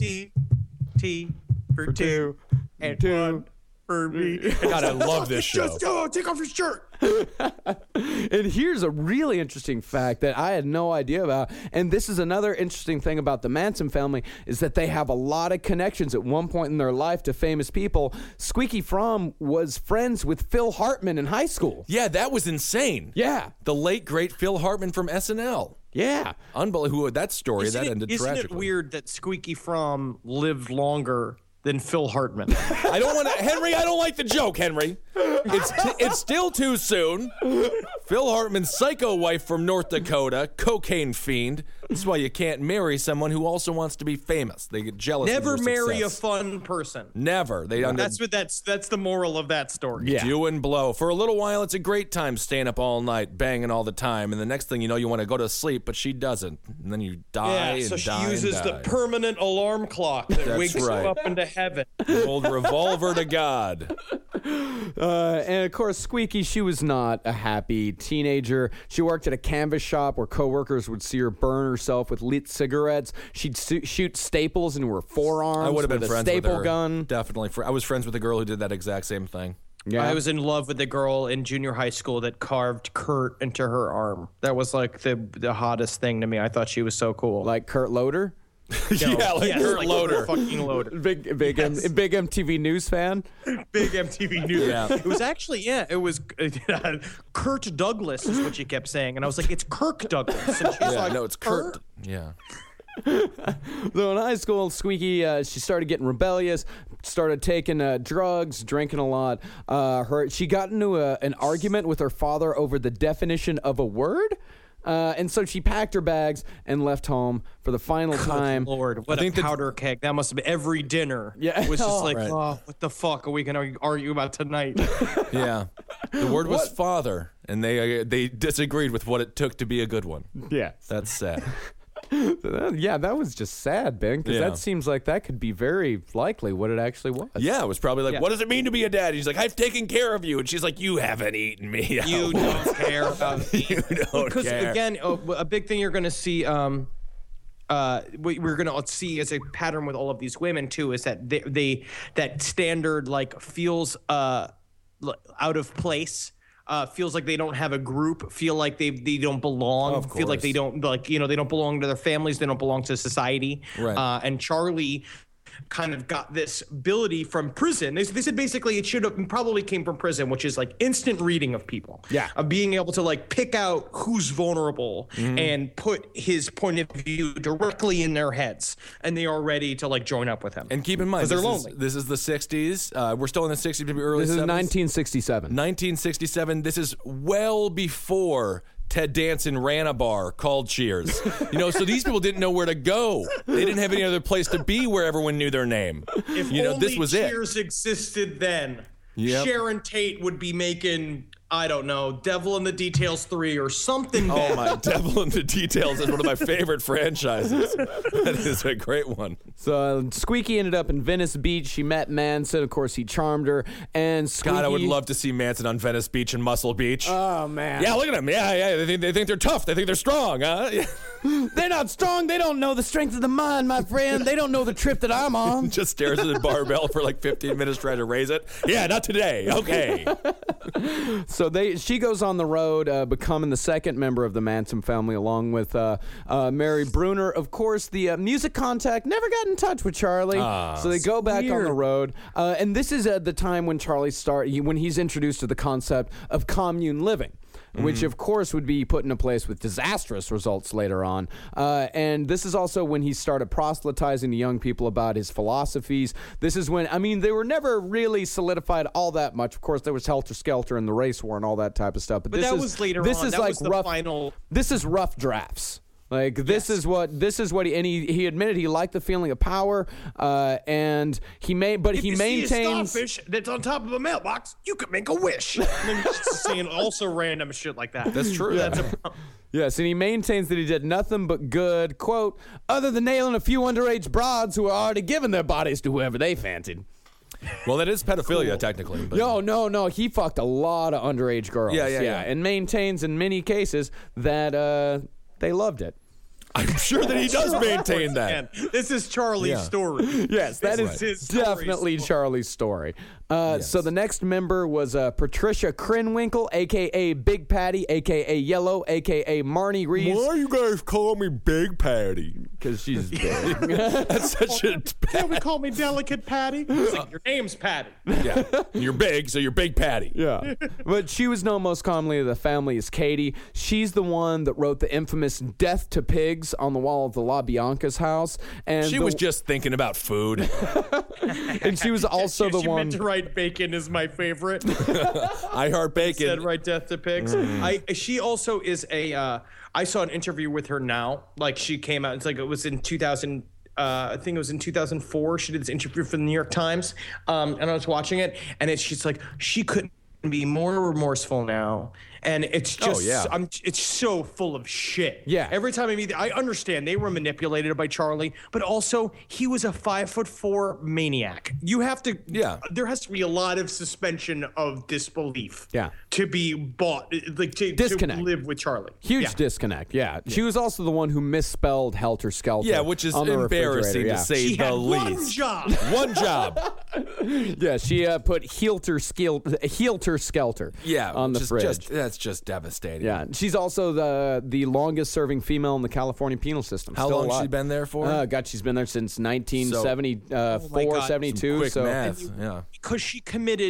S6: two, and one for me.
S5: God, I love this show.
S6: Just go, take off your shirt.
S8: And here's a really interesting fact that I had no idea about. And this is another interesting thing about the Manson family, is that they have a lot of connections at one point in their life to famous people. Squeaky Fromm was friends with Phil Hartman in high school.
S5: Yeah, that was insane.
S8: Yeah.
S5: The late, great Phil Hartman from SNL.
S8: Yeah.
S5: Unbelievable. That story, that ended tragically.
S6: Isn't it weird that Squeaky Fromm lived longer than Phil Hartman?
S5: I don't want to... Henry, I don't like the joke, Henry. It's still too soon. Phil Hartman's psycho wife from North Dakota, cocaine fiend. That's why you can't marry someone who also wants to be famous. They get jealous.
S6: Never
S5: of your
S6: marry
S5: success.
S6: a fun person.
S5: Never.
S6: That's the moral of that story.
S8: Yeah.
S5: Do and blow. For a little while, it's a great time staying up all night, banging all the time, and the next thing you know, you want to go to sleep, but she doesn't, and then you die.
S6: Yeah, so she
S5: die
S6: uses
S5: and
S6: the
S5: die.
S6: permanent alarm clock that wakes you up into heaven.
S5: The old revolver to God.
S8: And of course, Squeaky, she was not a happy teenager. She worked at a canvas shop where coworkers would see her burn herself with lit cigarettes. She'd shoot staples into her forearms.
S5: I would have been
S8: with
S5: friends
S8: a staple
S5: with her.
S8: gun.
S5: Definitely. I was friends with a girl who did that exact same thing.
S8: Yeah.
S6: I was in love with the girl in junior high school that carved Kurt into her arm. That was like the hottest thing to me. I thought she was so cool.
S8: Like Kurt Loder?
S5: Yeah, like Kurt Loder.
S6: Fucking Loder.
S8: Big MTV News fan.
S6: Big MTV News.
S5: Yeah.
S6: It was actually, it was Kurt Douglas is what she kept saying. And I was like, it's Kirk Douglas. And she's like,
S5: no, it's Kurt. Yeah.
S8: Though in high school, Squeaky, she started getting rebellious, started taking drugs, drinking a lot. She got into an argument with her father over the definition of a word. And so she packed her bags and left home for the final time.
S6: Lord, what a powder keg. That must have been every dinner.
S8: Yeah.
S6: It was just like,
S5: Right.
S6: oh, what the fuck are we going to argue about tonight?
S5: Yeah. The word was father, and they disagreed with what it took to be a good one.
S8: Yeah.
S5: That's sad.
S8: Yeah, that was just sad, Ben, because
S5: Yeah.
S8: that seems like that could be very likely what it actually was.
S5: Yeah, it was probably like, what does it mean to be a dad? And he's like, I've taken care of you. And she's like, you haven't eaten me.
S6: You don't care about me.
S5: You don't
S6: Because
S5: care.
S6: again, a big thing you're going to see, what we're going to see as a pattern with all of these women too, is that they that standard like feels out of place. Feels like they don't have a group, feel like they don't belong,
S5: Of
S6: feel like they
S5: course.
S6: don't they don't belong to their families, they don't belong to society.
S5: Right.
S6: And Charlie kind of got this ability from prison. They said basically it should have probably came from prison, which is like instant reading of people.
S8: Yeah.
S6: Of being able to like pick out who's vulnerable and put his point of view directly in their heads, and they are ready to like join up with him.
S5: And keep in mind,
S6: 'Cause they're
S5: this
S6: lonely.
S5: this is the 60s. We're still in the 60s, maybe early
S8: This is
S5: 70s.
S8: 1967.
S5: 1967. This is well before Ted Danson ran a bar called Cheers. So these people didn't know where to go. They didn't have any other place to be where everyone knew their name.
S6: If
S5: this
S6: only
S5: was it.
S6: Cheers existed then,
S5: Yep.
S6: Sharon Tate would be making, I don't know, Devil in the Details 3 or something.
S5: Oh
S6: bad.
S5: my, Devil in the Details is one of my favorite franchises. That is a great one.
S8: So Squeaky ended up in Venice Beach. She met Manson. Of course, he charmed her. And Squeaky,
S5: God, I would love to see Manson on Venice Beach and Muscle Beach.
S8: Oh, man.
S5: Yeah, look at them. Yeah. They think they're tough. They think they're strong, huh?
S8: They're not strong. They don't know the strength of the mind, my friend. They don't know the trip that I'm on.
S5: Just stares at the barbell for like 15 minutes trying to raise it. Yeah, not today. Okay.
S8: So she goes on the road, becoming the second member of the Manson family, along with Mary Bruner. Of course, the music contact never got in touch with Charlie, so they go back on the road. And this is the time when Charlie when he's introduced to the concept of commune living, which of course would be put into place with disastrous results later on. And this is also when he started proselytizing to young people about his philosophies. This is when, they were never really solidified all that much. Of course, there was Helter Skelter and the race war and all that type of stuff. But this
S6: that
S8: is,
S6: was later
S8: this
S6: on.
S8: is
S6: That
S8: like
S6: was the
S8: rough,
S6: final.
S8: This is rough drafts. Like this is what he admitted he liked the feeling of power, and he
S6: If you
S8: maintains.
S6: see a starfish that's on top of a mailbox, you could make a wish. And then just saying also random shit like that.
S5: That's true.
S8: Yes, and he maintains that he did nothing but good, quote, other than nailing a few underage broads who were already giving their bodies to whoever they fancied.
S5: Well, that is pedophilia, technically. But.
S8: No. He fucked a lot of underage girls.
S5: Yeah.
S8: And maintains in many cases that they loved it.
S5: I'm sure that he does maintain that.
S6: This is Charlie's story.
S8: Yes, that
S6: This
S8: is
S6: his
S8: definitely
S6: story.
S8: Charlie's story. So the next member was Patricia Krenwinkel, a.k.a. Big Patty, a.k.a. Yellow, a.k.a. Marnie Reeves.
S5: Why you guys call me Big Patty?
S8: Because she's big.
S5: That's such a
S6: Yeah, we call me Delicate Patty. It's like, your name's Patty.
S5: Yeah. You're big, so you're Big Patty.
S8: Yeah. But she was known most commonly to the family as Katie. She's the one that wrote the infamous Death to Pigs on the wall of the La Bianca's house. And
S5: She was just thinking about food.
S8: and she was also the
S6: she
S8: one.
S6: meant to write bacon is my favorite.
S5: I heart bacon.
S6: Said write Death to Pigs. She also is a. I saw an interview with her now. Like she came out. It's like it was in 2000. I think it was in 2004. She did this interview for the New York Times, and I was watching it, and she's like she couldn't be more remorseful now. And it's just, it's so full of shit.
S8: Yeah.
S6: Every time I meet, I understand they were manipulated by Charlie, but also he was a 5'4" maniac. You have to, there has to be a lot of suspension of disbelief.
S8: Yeah.
S6: To be bought, like to live with Charlie.
S8: Huge disconnect, yeah. She was also the one who misspelled Helter Skelter.
S5: Yeah, which is
S8: on the
S5: embarrassing
S8: refrigerator,
S5: to say
S6: She
S5: the
S6: had
S5: least.
S6: one job.
S5: One job.
S8: Yeah, she put Helter Skelter on the fridge.
S5: That's just devastating.
S8: Yeah, she's also the longest serving female in the California penal system.
S5: How
S8: Still
S5: long has
S8: alive.
S5: she been there for?
S8: God, she's been there since 1974,
S6: God.
S8: 72.
S5: Quick
S8: so
S5: math. Yeah.
S6: Because she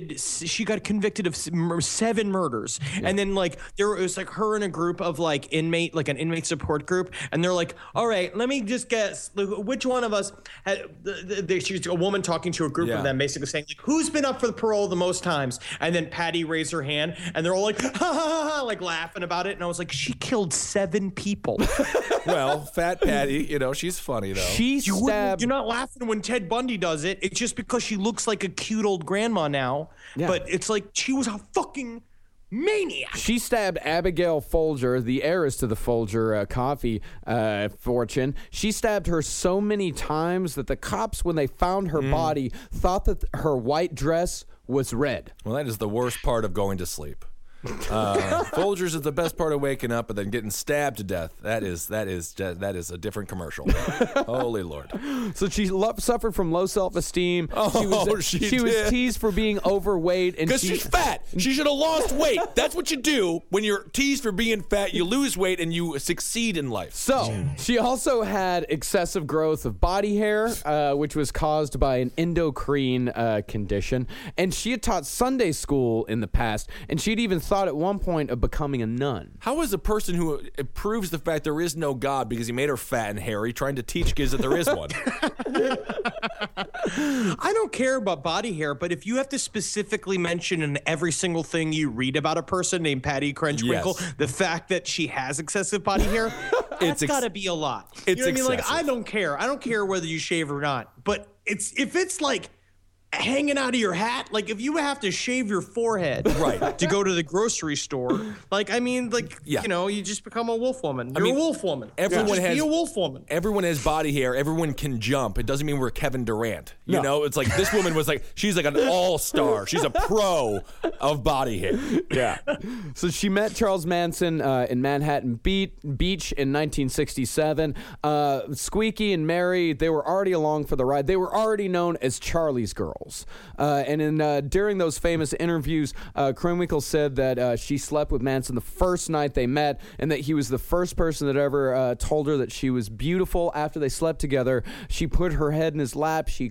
S6: got convicted of 7 murders, and then like it was like her and a group of like an inmate support group, and they're like, all right, let me just guess which one of us had. She's a woman talking to a group of them, basically basically saying, like, who's been up for the parole the most times? And then Patty raised her hand, and they're all like, ha, ha, ha, ha, like laughing about it. And I was like, she killed 7 people.
S5: Well, Fat Patty, you know, she's funny, though.
S6: You're not laughing when Ted Bundy does it. It's just because she looks like a cute old grandma now.
S8: Yeah.
S6: But it's like she was a fucking maniac.
S8: She stabbed Abigail Folger, the heiress to the Folger coffee fortune. She stabbed her so many times that the cops, when they found her body, thought that her white dress was red.
S5: Well, that is the worst part of going to sleep. Folgers is the best part of waking up, but then getting stabbed to death. That is a different commercial. Holy Lord!
S8: So she suffered from low self-esteem.
S5: Oh,
S8: she was teased for being overweight, and
S5: because she's fat. She should have lost weight. That's what you do when you're teased for being fat. You lose weight and you succeed in life.
S8: So she also had excessive growth of body hair, which was caused by an endocrine condition, and she had taught Sunday school in the past, and she'd even thought at one point of becoming a nun.
S5: How is a person who proves the fact there is no God because he made her fat and hairy trying to teach kids that there is one?
S6: I don't care about body hair, but if you have to specifically mention in every single thing you read about a person named Patty Crenchwinkle, the fact that she has excessive body hair, that's got to be a lot.
S5: It's
S6: you know what I mean? Like,
S5: excessive.
S6: I don't care. I don't care whether you shave or not, but if it's like hanging out of your hat, like if you have to shave your forehead to go to the grocery store, like, I mean, like, you know, you just become a wolf woman. You're a wolf woman.
S5: Everyone
S6: be a wolf woman.
S5: Everyone has body hair. Everyone can jump. It doesn't mean we're Kevin Durant. You know, it's like this woman was like, she's like an all-star. She's a pro of body hair.
S8: Yeah. So she met Charles Manson in Manhattan Beach in 1967. Squeaky and Mary, they were already along for the ride. They were already known as Charlie's Girls. And during those famous interviews, Krenwinkel said that she slept with Manson the first night they met, and that he was the first person that ever told her that she was beautiful. After they slept together, she put her head in his lap. She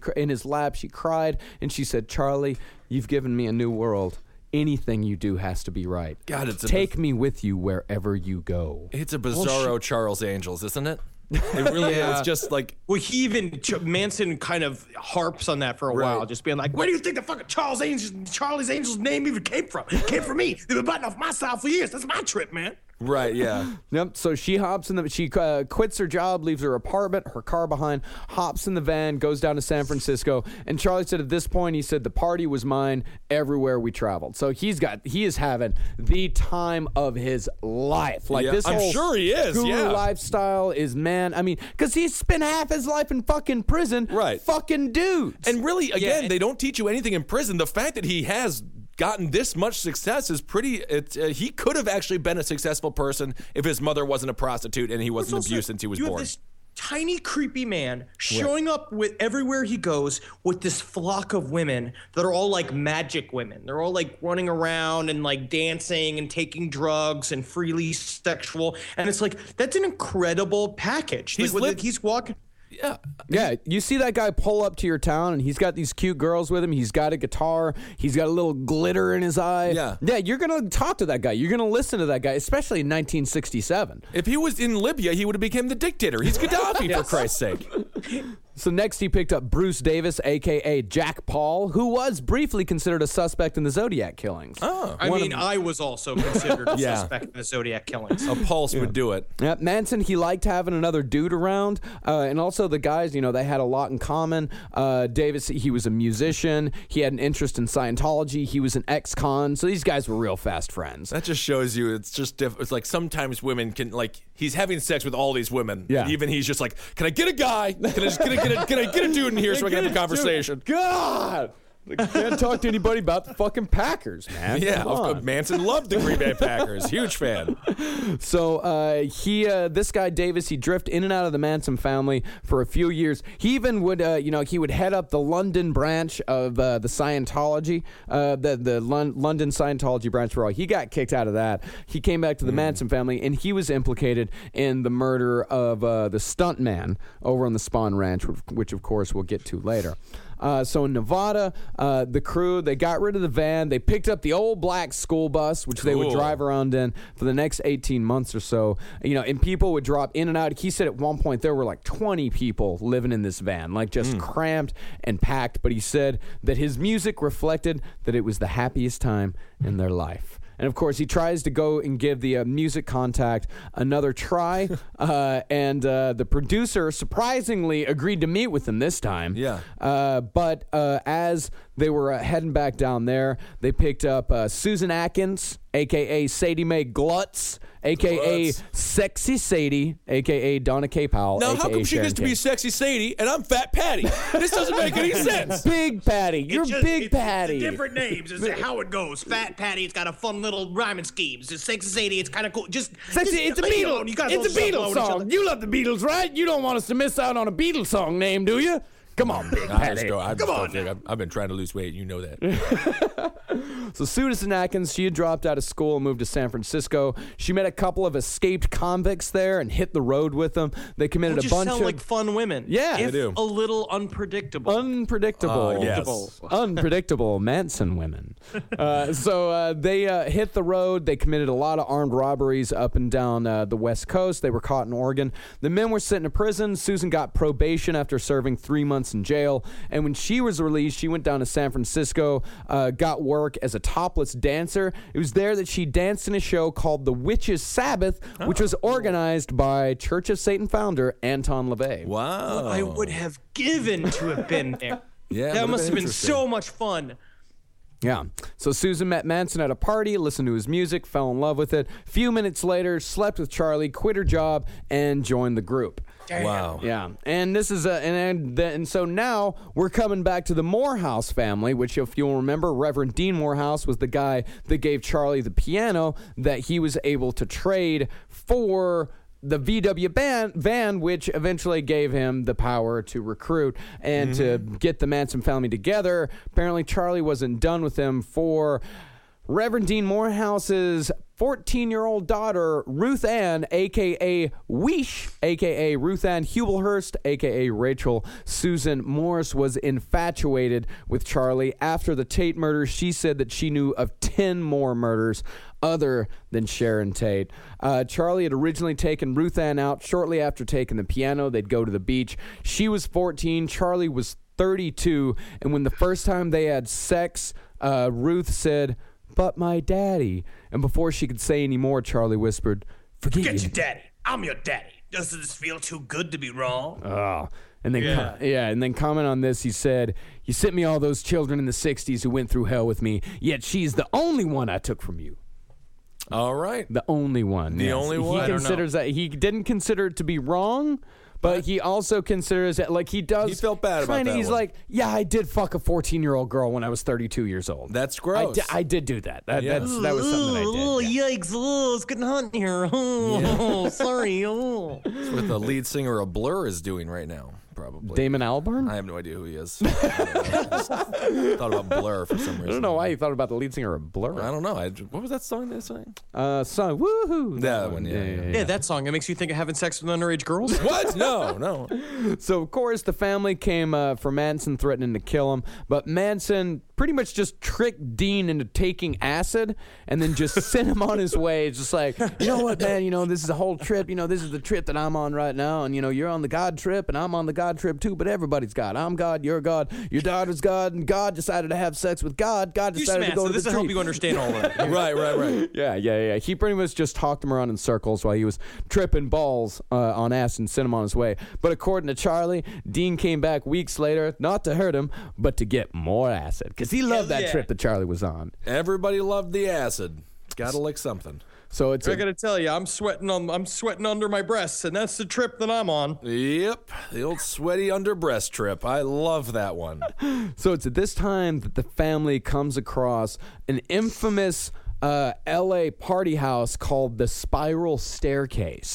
S8: cried, and she said, "Charlie, you've given me a new world. Anything you do has to be right.
S5: God,
S8: take me with you wherever you go."
S5: It's a bizarro Charles Angels, isn't it? It really is. It's just like,
S6: well, Manson kind of harps on that for a while, just being like, where do you think the fucking Charlie's Angels name even came from? It came from me. They've been biting off my style for years. That's my trip, man.
S5: Right, yeah.
S8: Yep. So she hops in she quits her job, leaves her apartment, her car behind, hops in the van, goes down to San Francisco. And Charlie said at this point, he said, the party was mine everywhere we traveled. So he is having the time of his life. Like this whole
S5: I'm sure he is.
S8: guru lifestyle is, man, I mean, because he's spent half his life in fucking prison.
S5: Right.
S8: Fucking dudes.
S5: And really, again, they don't teach you anything in prison. The fact that he has gotten this much success is pretty. He could have actually been a successful person if his mother wasn't a prostitute and he wasn't abused since he was born.
S6: Have this tiny creepy man showing up with everywhere he goes with this flock of women that are all like magic women. They're all like running around and like dancing and taking drugs and freely sexual. And it's like, that's an incredible package. He's walking.
S8: Yeah, you see that guy pull up to your town and he's got these cute girls with him. He's got a guitar. He's got a little glitter in his eye. Yeah, you're going to talk to that guy. You're going to listen to that guy, especially in 1967.
S5: If he was in Libya, he would have become the dictator. He's Gaddafi, for Christ's sake.
S8: So next he picked up Bruce Davis, a.k.a. Jack Paul, who was briefly considered a suspect in the Zodiac killings.
S5: Oh.
S6: I was also considered a suspect in the Zodiac killings.
S5: A pulse would do it.
S8: Yeah, Manson, he liked having another dude around. And also the guys, you know, they had a lot in common. Davis, he was a musician. He had an interest in Scientology. He was an ex-con. So these guys were real fast friends.
S5: That just shows you it's just it's like sometimes women can, like, he's having sex with all these women.
S8: Yeah.
S5: Even he's just like, can I get a guy? Can I get a dude in here so I can have a conversation?
S8: God! I can't talk to anybody about the fucking Packers, man.
S5: Yeah, Manson loved the Green Bay Packers. Huge fan.
S8: So this guy Davis, he drifted in and out of the Manson family for a few years. He even would, he would head up the London branch of the Scientology, the London Scientology branch. He got kicked out of that. He came back to the Manson family, and he was implicated in the murder of the stuntman over on the Spahn Ranch, which of course we'll get to later. So in Nevada, the crew, they got rid of the van. They picked up the old black school bus, which they would drive around in for the next 18 months or so. And people would drop in and out. He said at one point there were like 20 people living in this van, like just cramped and packed. But he said that his music reflected that it was the happiest time in their life. And, of course, he tries to go and give the music contact another try. And the producer surprisingly agreed to meet with him this time.
S5: Yeah.
S8: But as they were heading back down there, they picked up Susan Atkins, a.k.a. Sadie Mae Glutz, a.k.a. Sexy Sadie, a.k.a. Donna K. Powell,
S5: Now,
S8: a.k.a.
S5: how come she
S8: Sharon
S5: gets to be
S8: King.
S5: Sexy Sadie and I'm Fat Patty? This doesn't make any sense.
S8: Big Patty. You're Big Patty.
S7: Different names is how it goes. Fat Patty, it's got a fun little rhyming schemes. It's Sexy Sadie, it's kind of cool.
S8: Sexy, it's a Beatles. It's a Beatles song. You love the Beatles, right? You don't want us to miss out on a Beatles song name, do you? Come on, Big Patty.
S5: I've been trying to lose weight. You know that.
S8: So Susan Atkins, she had dropped out of school and moved to San Francisco. She met a couple of escaped convicts there and hit the road with them. They committed a bunch
S6: sound
S8: of
S6: like fun women.
S8: Yeah,
S6: if
S8: they do.
S6: A little unpredictable.
S8: Unpredictable Manson women. So they hit the road. They committed a lot of armed robberies up and down the West Coast. They were caught in Oregon. The men were sent in prison. Susan got probation after serving 3 months in jail. And when she was released, she went down to San Francisco, got work as a topless dancer. It was there that she danced in a show called The Witches' Sabbath, which was organized by Church of Satan founder Anton LaVey.
S5: Wow.
S6: I would have given to have been there.
S5: Yeah,
S6: that must have been so much fun.
S8: Yeah. So Susan met Manson at a party, listened to his music, fell in love with it. A few minutes later, slept with Charlie, quit her job, and joined the group.
S6: Damn.
S5: Wow.
S8: Yeah. And this is and so now we're coming back to the Morehouse family, which, if you'll remember, Reverend Dean Morehouse was the guy that gave Charlie the piano that he was able to trade for the VW van, which eventually gave him the power to recruit and to get the Manson family together. Apparently, Charlie wasn't done with him for Reverend Dean Morehouse's 14-year-old daughter, Ruth Ann, a.k.a. Weesh, a.k.a. Ruth Ann Hubelhurst, a.k.a. Rachel Susan Morris, was infatuated with Charlie. After the Tate murder, she said that she knew of 10 more murders other than Sharon Tate. Charlie had originally taken Ruth Ann out shortly after taking the piano. They'd go to the beach. She was 14. Charlie was 32. And when the first time they had sex, Ruth said, "But my daddy." And before she could say any more, Charlie whispered, Forget
S7: your daddy. I'm your daddy. Doesn't this feel too good to be wrong?
S8: Oh. And then, and then comment on this, he said, "You sent me all those children in the 60s who went through hell with me, yet she's the only one I took from you."
S5: All right.
S8: The only one.
S5: The only one?
S8: He considers that. He didn't consider it to be wrong, but he also considers it, like, he does.
S5: He felt bad about that
S8: He's
S5: one.
S8: like, yeah, I did fuck a 14-year-old girl when I was 32 years old.
S5: That's gross.
S8: I did do that. That was something that I did.
S6: Oh,
S8: Yeah.
S6: yikes. Oh, it's getting hot in here. Oh, sorry. Oh.
S5: That's what the lead singer of Blur is doing right now, probably.
S8: Damon Albarn?
S5: I have no idea who he is. I thought about Blur for some reason.
S8: I don't know why you thought about the lead singer of Blur.
S5: I don't know. What was that song they sang?
S8: Song, woohoo.
S5: That one, yeah.
S6: Yeah, that song. It makes you think of having sex with underage girls.
S5: What? No.
S8: So, of course, the family came for Manson threatening to kill him, but Manson pretty much just tricked Dean into taking acid and then just sent him on his way. It's just like, you know what, man, this is a whole trip. This is the trip that I'm on right now, and, you're on the God trip, and I'm on the God trip too, but everybody's God. I'm God, you're God, your daughter's God, and God decided to have sex with God. God decided to go to the
S6: this will
S8: tree.
S6: help you understand all that.
S5: Right.
S8: Yeah. He pretty much just talked him around in circles while he was tripping balls on acid and sent him on his way. But according to Charlie, Dean came back weeks later, not to hurt him, but to get more acid, because he loved that trip that Charlie was on.
S5: Everybody loved the acid. Gotta like something.
S8: So it's
S6: I gotta tell you, I'm sweating under my breasts, and that's the trip that I'm on.
S5: Yep, the old sweaty under breast trip. I love that one.
S8: So it's at this time that the family comes across an infamous LA party house called the Spiral Staircase.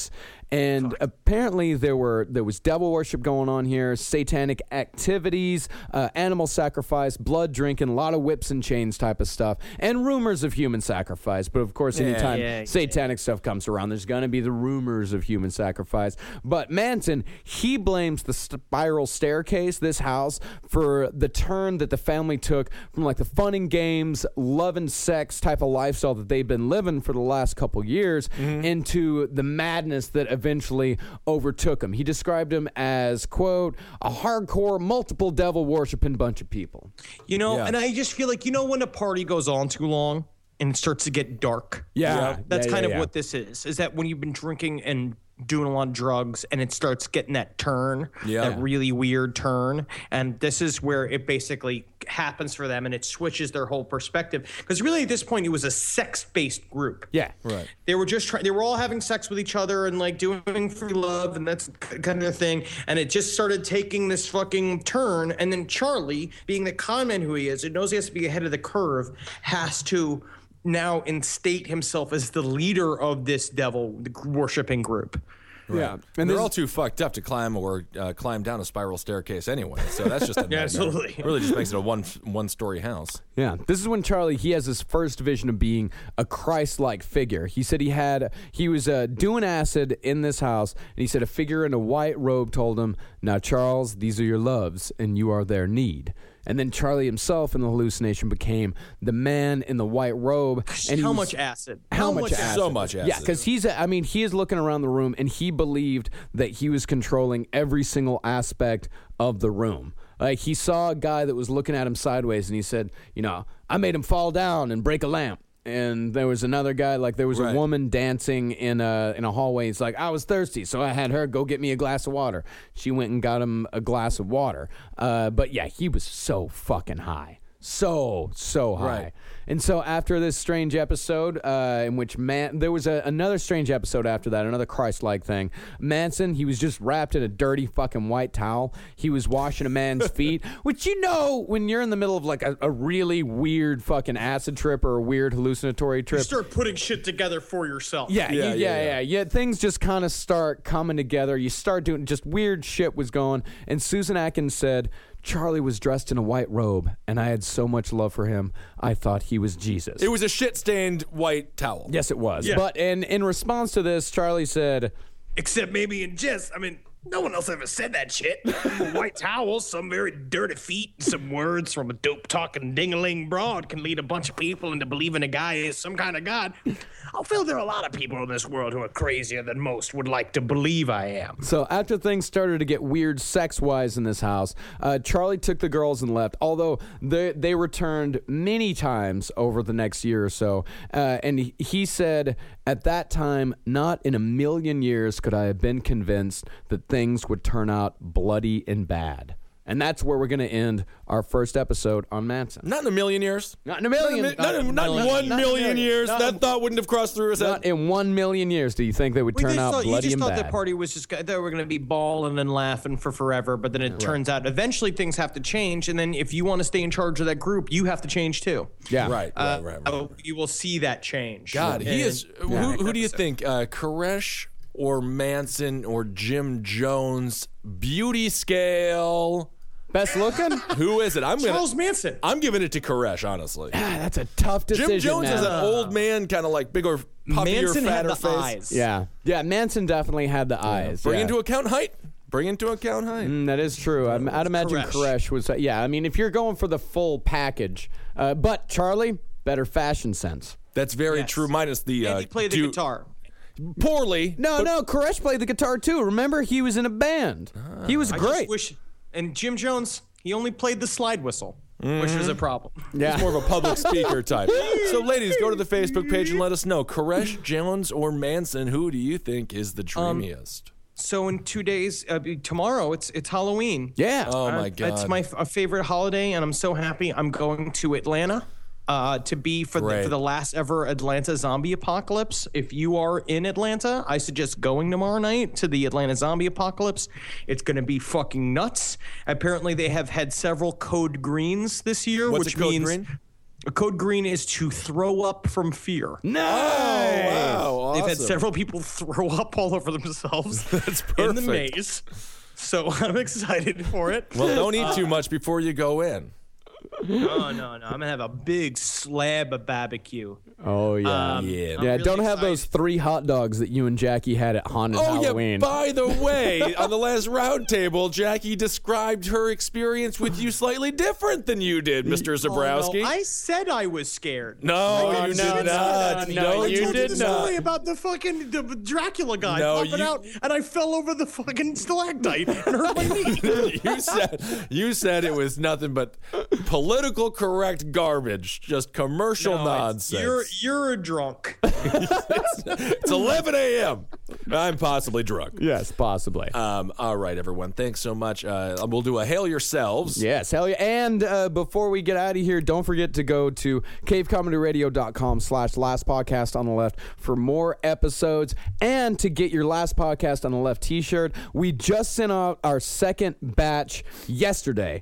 S8: And apparently there was devil worship going on here, satanic activities, animal sacrifice, blood drinking, a lot of whips and chains type of stuff, and rumors of human sacrifice. But of course, anytime satanic stuff comes around, there's going to be the rumors of human sacrifice. But Manson, he blames the spiral staircase, this house, for the turn that the family took from like the fun and games, love and sex type of lifestyle that they've been living for the last couple years into the madness that eventually overtook him. He described him as, quote, a hardcore, multiple devil worshiping bunch of people.
S6: You know, and I just feel like, you know, when a party goes on too long and it starts to get dark. That's kind of what this is that when you've been drinking and doing a lot of drugs and it starts getting that turn, that really weird turn. And this is where it basically happens for them and it switches their whole perspective. Because really at this point, it was a sex-based group.
S8: Yeah, right.
S6: They were just they were all having sex with each other and like doing free love and that's kind of thing. And it just started taking this fucking turn. And then Charlie, being the con man who he is, it knows he has to be ahead of the curve, has to now instate himself as the leader of this devil worshiping group.
S5: Right. Yeah, and they're all too fucked up to climb down a spiral staircase anyway. So that's just a
S6: absolutely.
S5: It really just makes it a one-story house.
S8: Yeah, this is when Charlie, he has his first vision of being a Christ-like figure. He said he was doing acid in this house, and he said a figure in a white robe told him, "Now, Charles, these are your loves, and you are their need." And then Charlie himself in the hallucination became the man in the white robe. And
S6: how much acid?
S8: How much acid?
S5: So much acid.
S8: Yeah, because he is looking around the room and he believed that he was controlling every single aspect of the room. Like he saw a guy that was looking at him sideways and he said, you know, I made him fall down and break a lamp. And there was another guy, like there was a woman dancing in a hallway. It's like, I was thirsty, so I had her go get me a glass of water. She went and got him a glass of water. But yeah, he was so fucking high. So high. Right. And so after this strange episode, in which there was another strange episode after that, another Christ-like thing. Manson, he was just wrapped in a dirty fucking white towel. He was washing a man's feet, which, you know, when you're in the middle of like a really weird fucking acid trip or a weird hallucinatory trip.
S6: You start putting shit together for yourself.
S8: Yeah. Things just kind of start coming together. You start doing just weird shit was going. And Susan Atkins said, Charlie was dressed in a white robe, and I had so much love for him, I thought he was Jesus.
S5: It was a shit-stained white towel.
S8: Yes, it was.
S6: Yeah.
S8: But in response to this, Charlie said...
S7: Except maybe in jest. I mean, no one else ever said that shit. A white towel, some very dirty feet, and some words from a dope-talking ding-a-ling broad can lead a bunch of people into believing a guy is some kind of god. I feel there are a lot of people in this world who are crazier than most would like to believe I am.
S8: So after things started to get weird sex-wise in this house, Charlie took the girls and left, although they returned many times over the next year or so. And he said, at that time, not in a million years could I have been convinced that things would turn out bloody and bad. And that's where we're going to end our first episode on Manson.
S5: Not in a million years.
S8: Not in a million.
S5: Not in 1 million years. That thought wouldn't have crossed through his head.
S8: Not in 1 million years do you think they would turn out bloody and bad.
S6: You just thought the party was just, they were going to be balling and laughing for forever, but then it turns out eventually things have to change, and then if you want to stay in charge of that group, you have to change too.
S8: Yeah.
S5: Right.
S6: You will see that change.
S5: God, he is... Who do you think? Koresh or Manson or Jim Jones? Beauty scale...
S8: Best looking?
S5: Who is it?
S6: Charles Manson.
S5: I'm giving it to Koresh, honestly.
S8: That's a tough decision.
S5: Jim Jones is an old man, kind of like bigger, puffier,
S6: Manson
S5: fatter
S6: had the
S5: face.
S6: eyes.
S8: Yeah, Manson definitely had the eyes.
S5: Bring into account height.
S8: That is true. I'd imagine Koresh was... Yeah, I mean, if you're going for the full package. But Charlie, better fashion sense.
S5: That's very true, minus the...
S6: And he played the guitar.
S5: Poorly.
S8: No, Koresh played the guitar too. Remember, he was in a band. He was great.
S6: And Jim Jones, he only played the slide whistle, which was a problem.
S8: Yeah.
S5: He's more of a public speaker type. So, ladies, go to the Facebook page and let us know. Koresh, Jones, or Manson, who do you think is the dreamiest?
S6: So in 2 days, tomorrow, it's Halloween.
S8: Yeah.
S5: Oh, my God.
S6: It's my favorite holiday, and I'm so happy. I'm going to Atlanta to be for the last ever Atlanta zombie apocalypse. If you are in Atlanta, I suggest going tomorrow night to the Atlanta zombie apocalypse. It's going to be fucking nuts. Apparently, they have had several code greens this year,
S5: What's
S6: which
S5: a code
S6: means
S5: green?
S6: Code green is to throw up from fear.
S8: Nice.
S5: Oh, wow.
S6: They've had
S5: Awesome.
S6: several people throw up all over themselves
S5: That's
S6: in the
S5: perfect.
S6: maze. So I'm excited for it.
S5: Well, don't eat too much before you go in.
S6: No. I'm gonna have a big slab of barbecue.
S8: Oh yeah,
S5: Yeah.
S6: I'm
S8: yeah.
S6: really
S8: Don't have
S6: excited.
S8: those 3 hot dogs that you and Jackie had at Haunted
S5: Oh,
S8: Halloween.
S5: yeah. By the way, on the last round table, Jackie described her experience with you slightly different than you did, Mr. Zabrowski.
S6: Oh, no, I said I was scared.
S5: No,
S8: Oh,
S5: you
S8: no,
S5: did
S8: no,
S5: not.
S8: no,
S6: I
S8: you
S6: told
S8: did
S6: the
S8: not.
S6: story about the fucking Dracula guy
S5: No,
S6: popping
S5: you-
S6: out, and I fell over the fucking stalactite and hurt my knee.
S5: You said it was nothing but political correct garbage, just commercial nonsense.
S6: You're a drunk.
S5: It's 11 a.m. I'm possibly drunk.
S8: Yes, possibly.
S5: All right, everyone. Thanks so much. We'll do a hail yourselves.
S8: Yes, hell yeah. And before we get out of here, don't forget to go to cavecomedyradio.com/last podcast on the left for more episodes and to get your last podcast on the left t-shirt. We just sent out our second batch yesterday.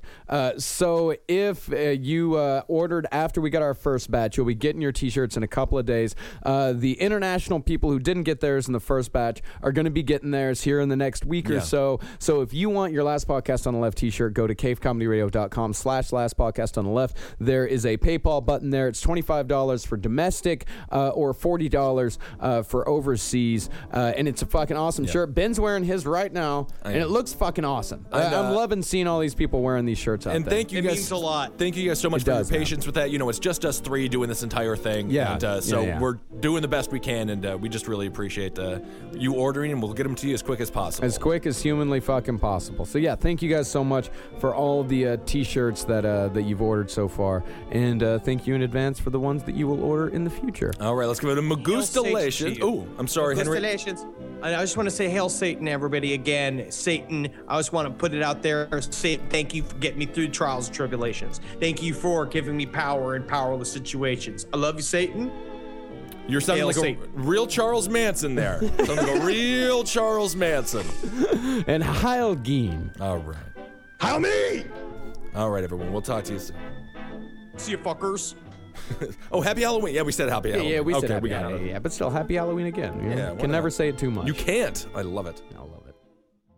S8: So if you ordered after we got our first batch, you'll be getting your t-shirts in a couple of days. The international people who didn't get theirs in the first batch are going to be getting theirs here in the next week or so. So if you want your last podcast on the left t-shirt, go to cavecomedyradio.com/last podcast on the left. There is a PayPal button there. It's $25 for domestic or $40 for overseas. And it's a fucking awesome shirt. Ben's wearing his right now, and it looks fucking awesome. I'm loving seeing all these people wearing these shirts out
S5: And
S8: there.
S5: thank you
S6: It
S5: guys.
S6: means a lot.
S5: Thank you guys so much
S8: It
S5: for your
S8: does, man.
S5: patience with that. You know, it's just us three doing this entire thing.
S8: Yeah.
S5: And, so
S8: Yeah.
S5: we're doing the best we can, and we just really appreciate you ordering, and we'll get them to you as quick as possible.
S8: As quick as humanly fucking possible. So yeah, thank you guys so much for all the t-shirts that you've ordered so far, and thank you in advance for the ones that you will order in the future.
S5: All right, let's give it a Magustalations. Oh, I'm sorry, Henry.
S6: Congratulations. I just want to say hail Satan, everybody, again. Satan, I just want to put it out there. Satan, thank you for getting me through trials and tribulations. Thank you for giving me power in powerless situations. I love you, Satan.
S5: You're sounding
S6: Hail
S5: like a
S6: Satan.
S5: real Charles Manson there. Sounding like a real Charles Manson.
S8: And Heil Geen.
S5: All right.
S6: Hail me!
S5: All right, everyone. We'll talk to you soon.
S6: See you fuckers.
S5: Oh, happy Halloween. Yeah, we said happy Halloween.
S8: Yeah, we said
S5: okay,
S8: happy
S5: we got
S8: Halloween.
S5: it.
S8: Yeah, but still, happy Halloween again. You know?
S5: Yeah, why
S8: Can never
S5: not?
S8: say it too much.
S5: You can't. I love it.
S8: I love it.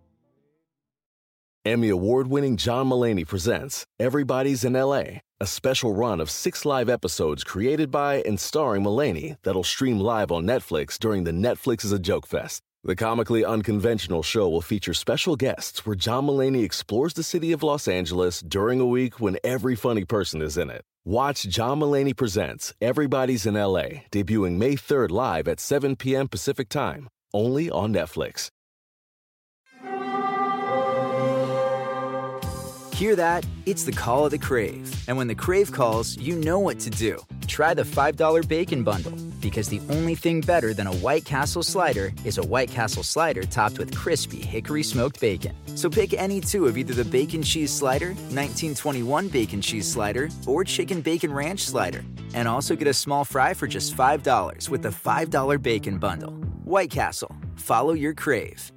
S1: Emmy award-winning John Mulaney presents Everybody's in L.A., a special run of 6 live episodes created by and starring Mulaney that'll stream live on Netflix during the Netflix is a Joke Fest. The comically unconventional show will feature special guests where John Mulaney explores the city of Los Angeles during a week when every funny person is in it. Watch John Mulaney Presents Everybody's in L.A., debuting May 3rd live at 7 p.m. Pacific Time, only on Netflix.
S11: Hear that? It's the call of the Crave. And when the Crave calls, you know what to do. Try the $5 Bacon Bundle, because the only thing better than a White Castle slider is a White Castle slider topped with crispy hickory smoked bacon. So pick any two of either the Bacon Cheese Slider, 1921 Bacon Cheese Slider, or Chicken Bacon Ranch Slider. And also get a small fry for just $5 with the $5 Bacon Bundle. White Castle. Follow your Crave.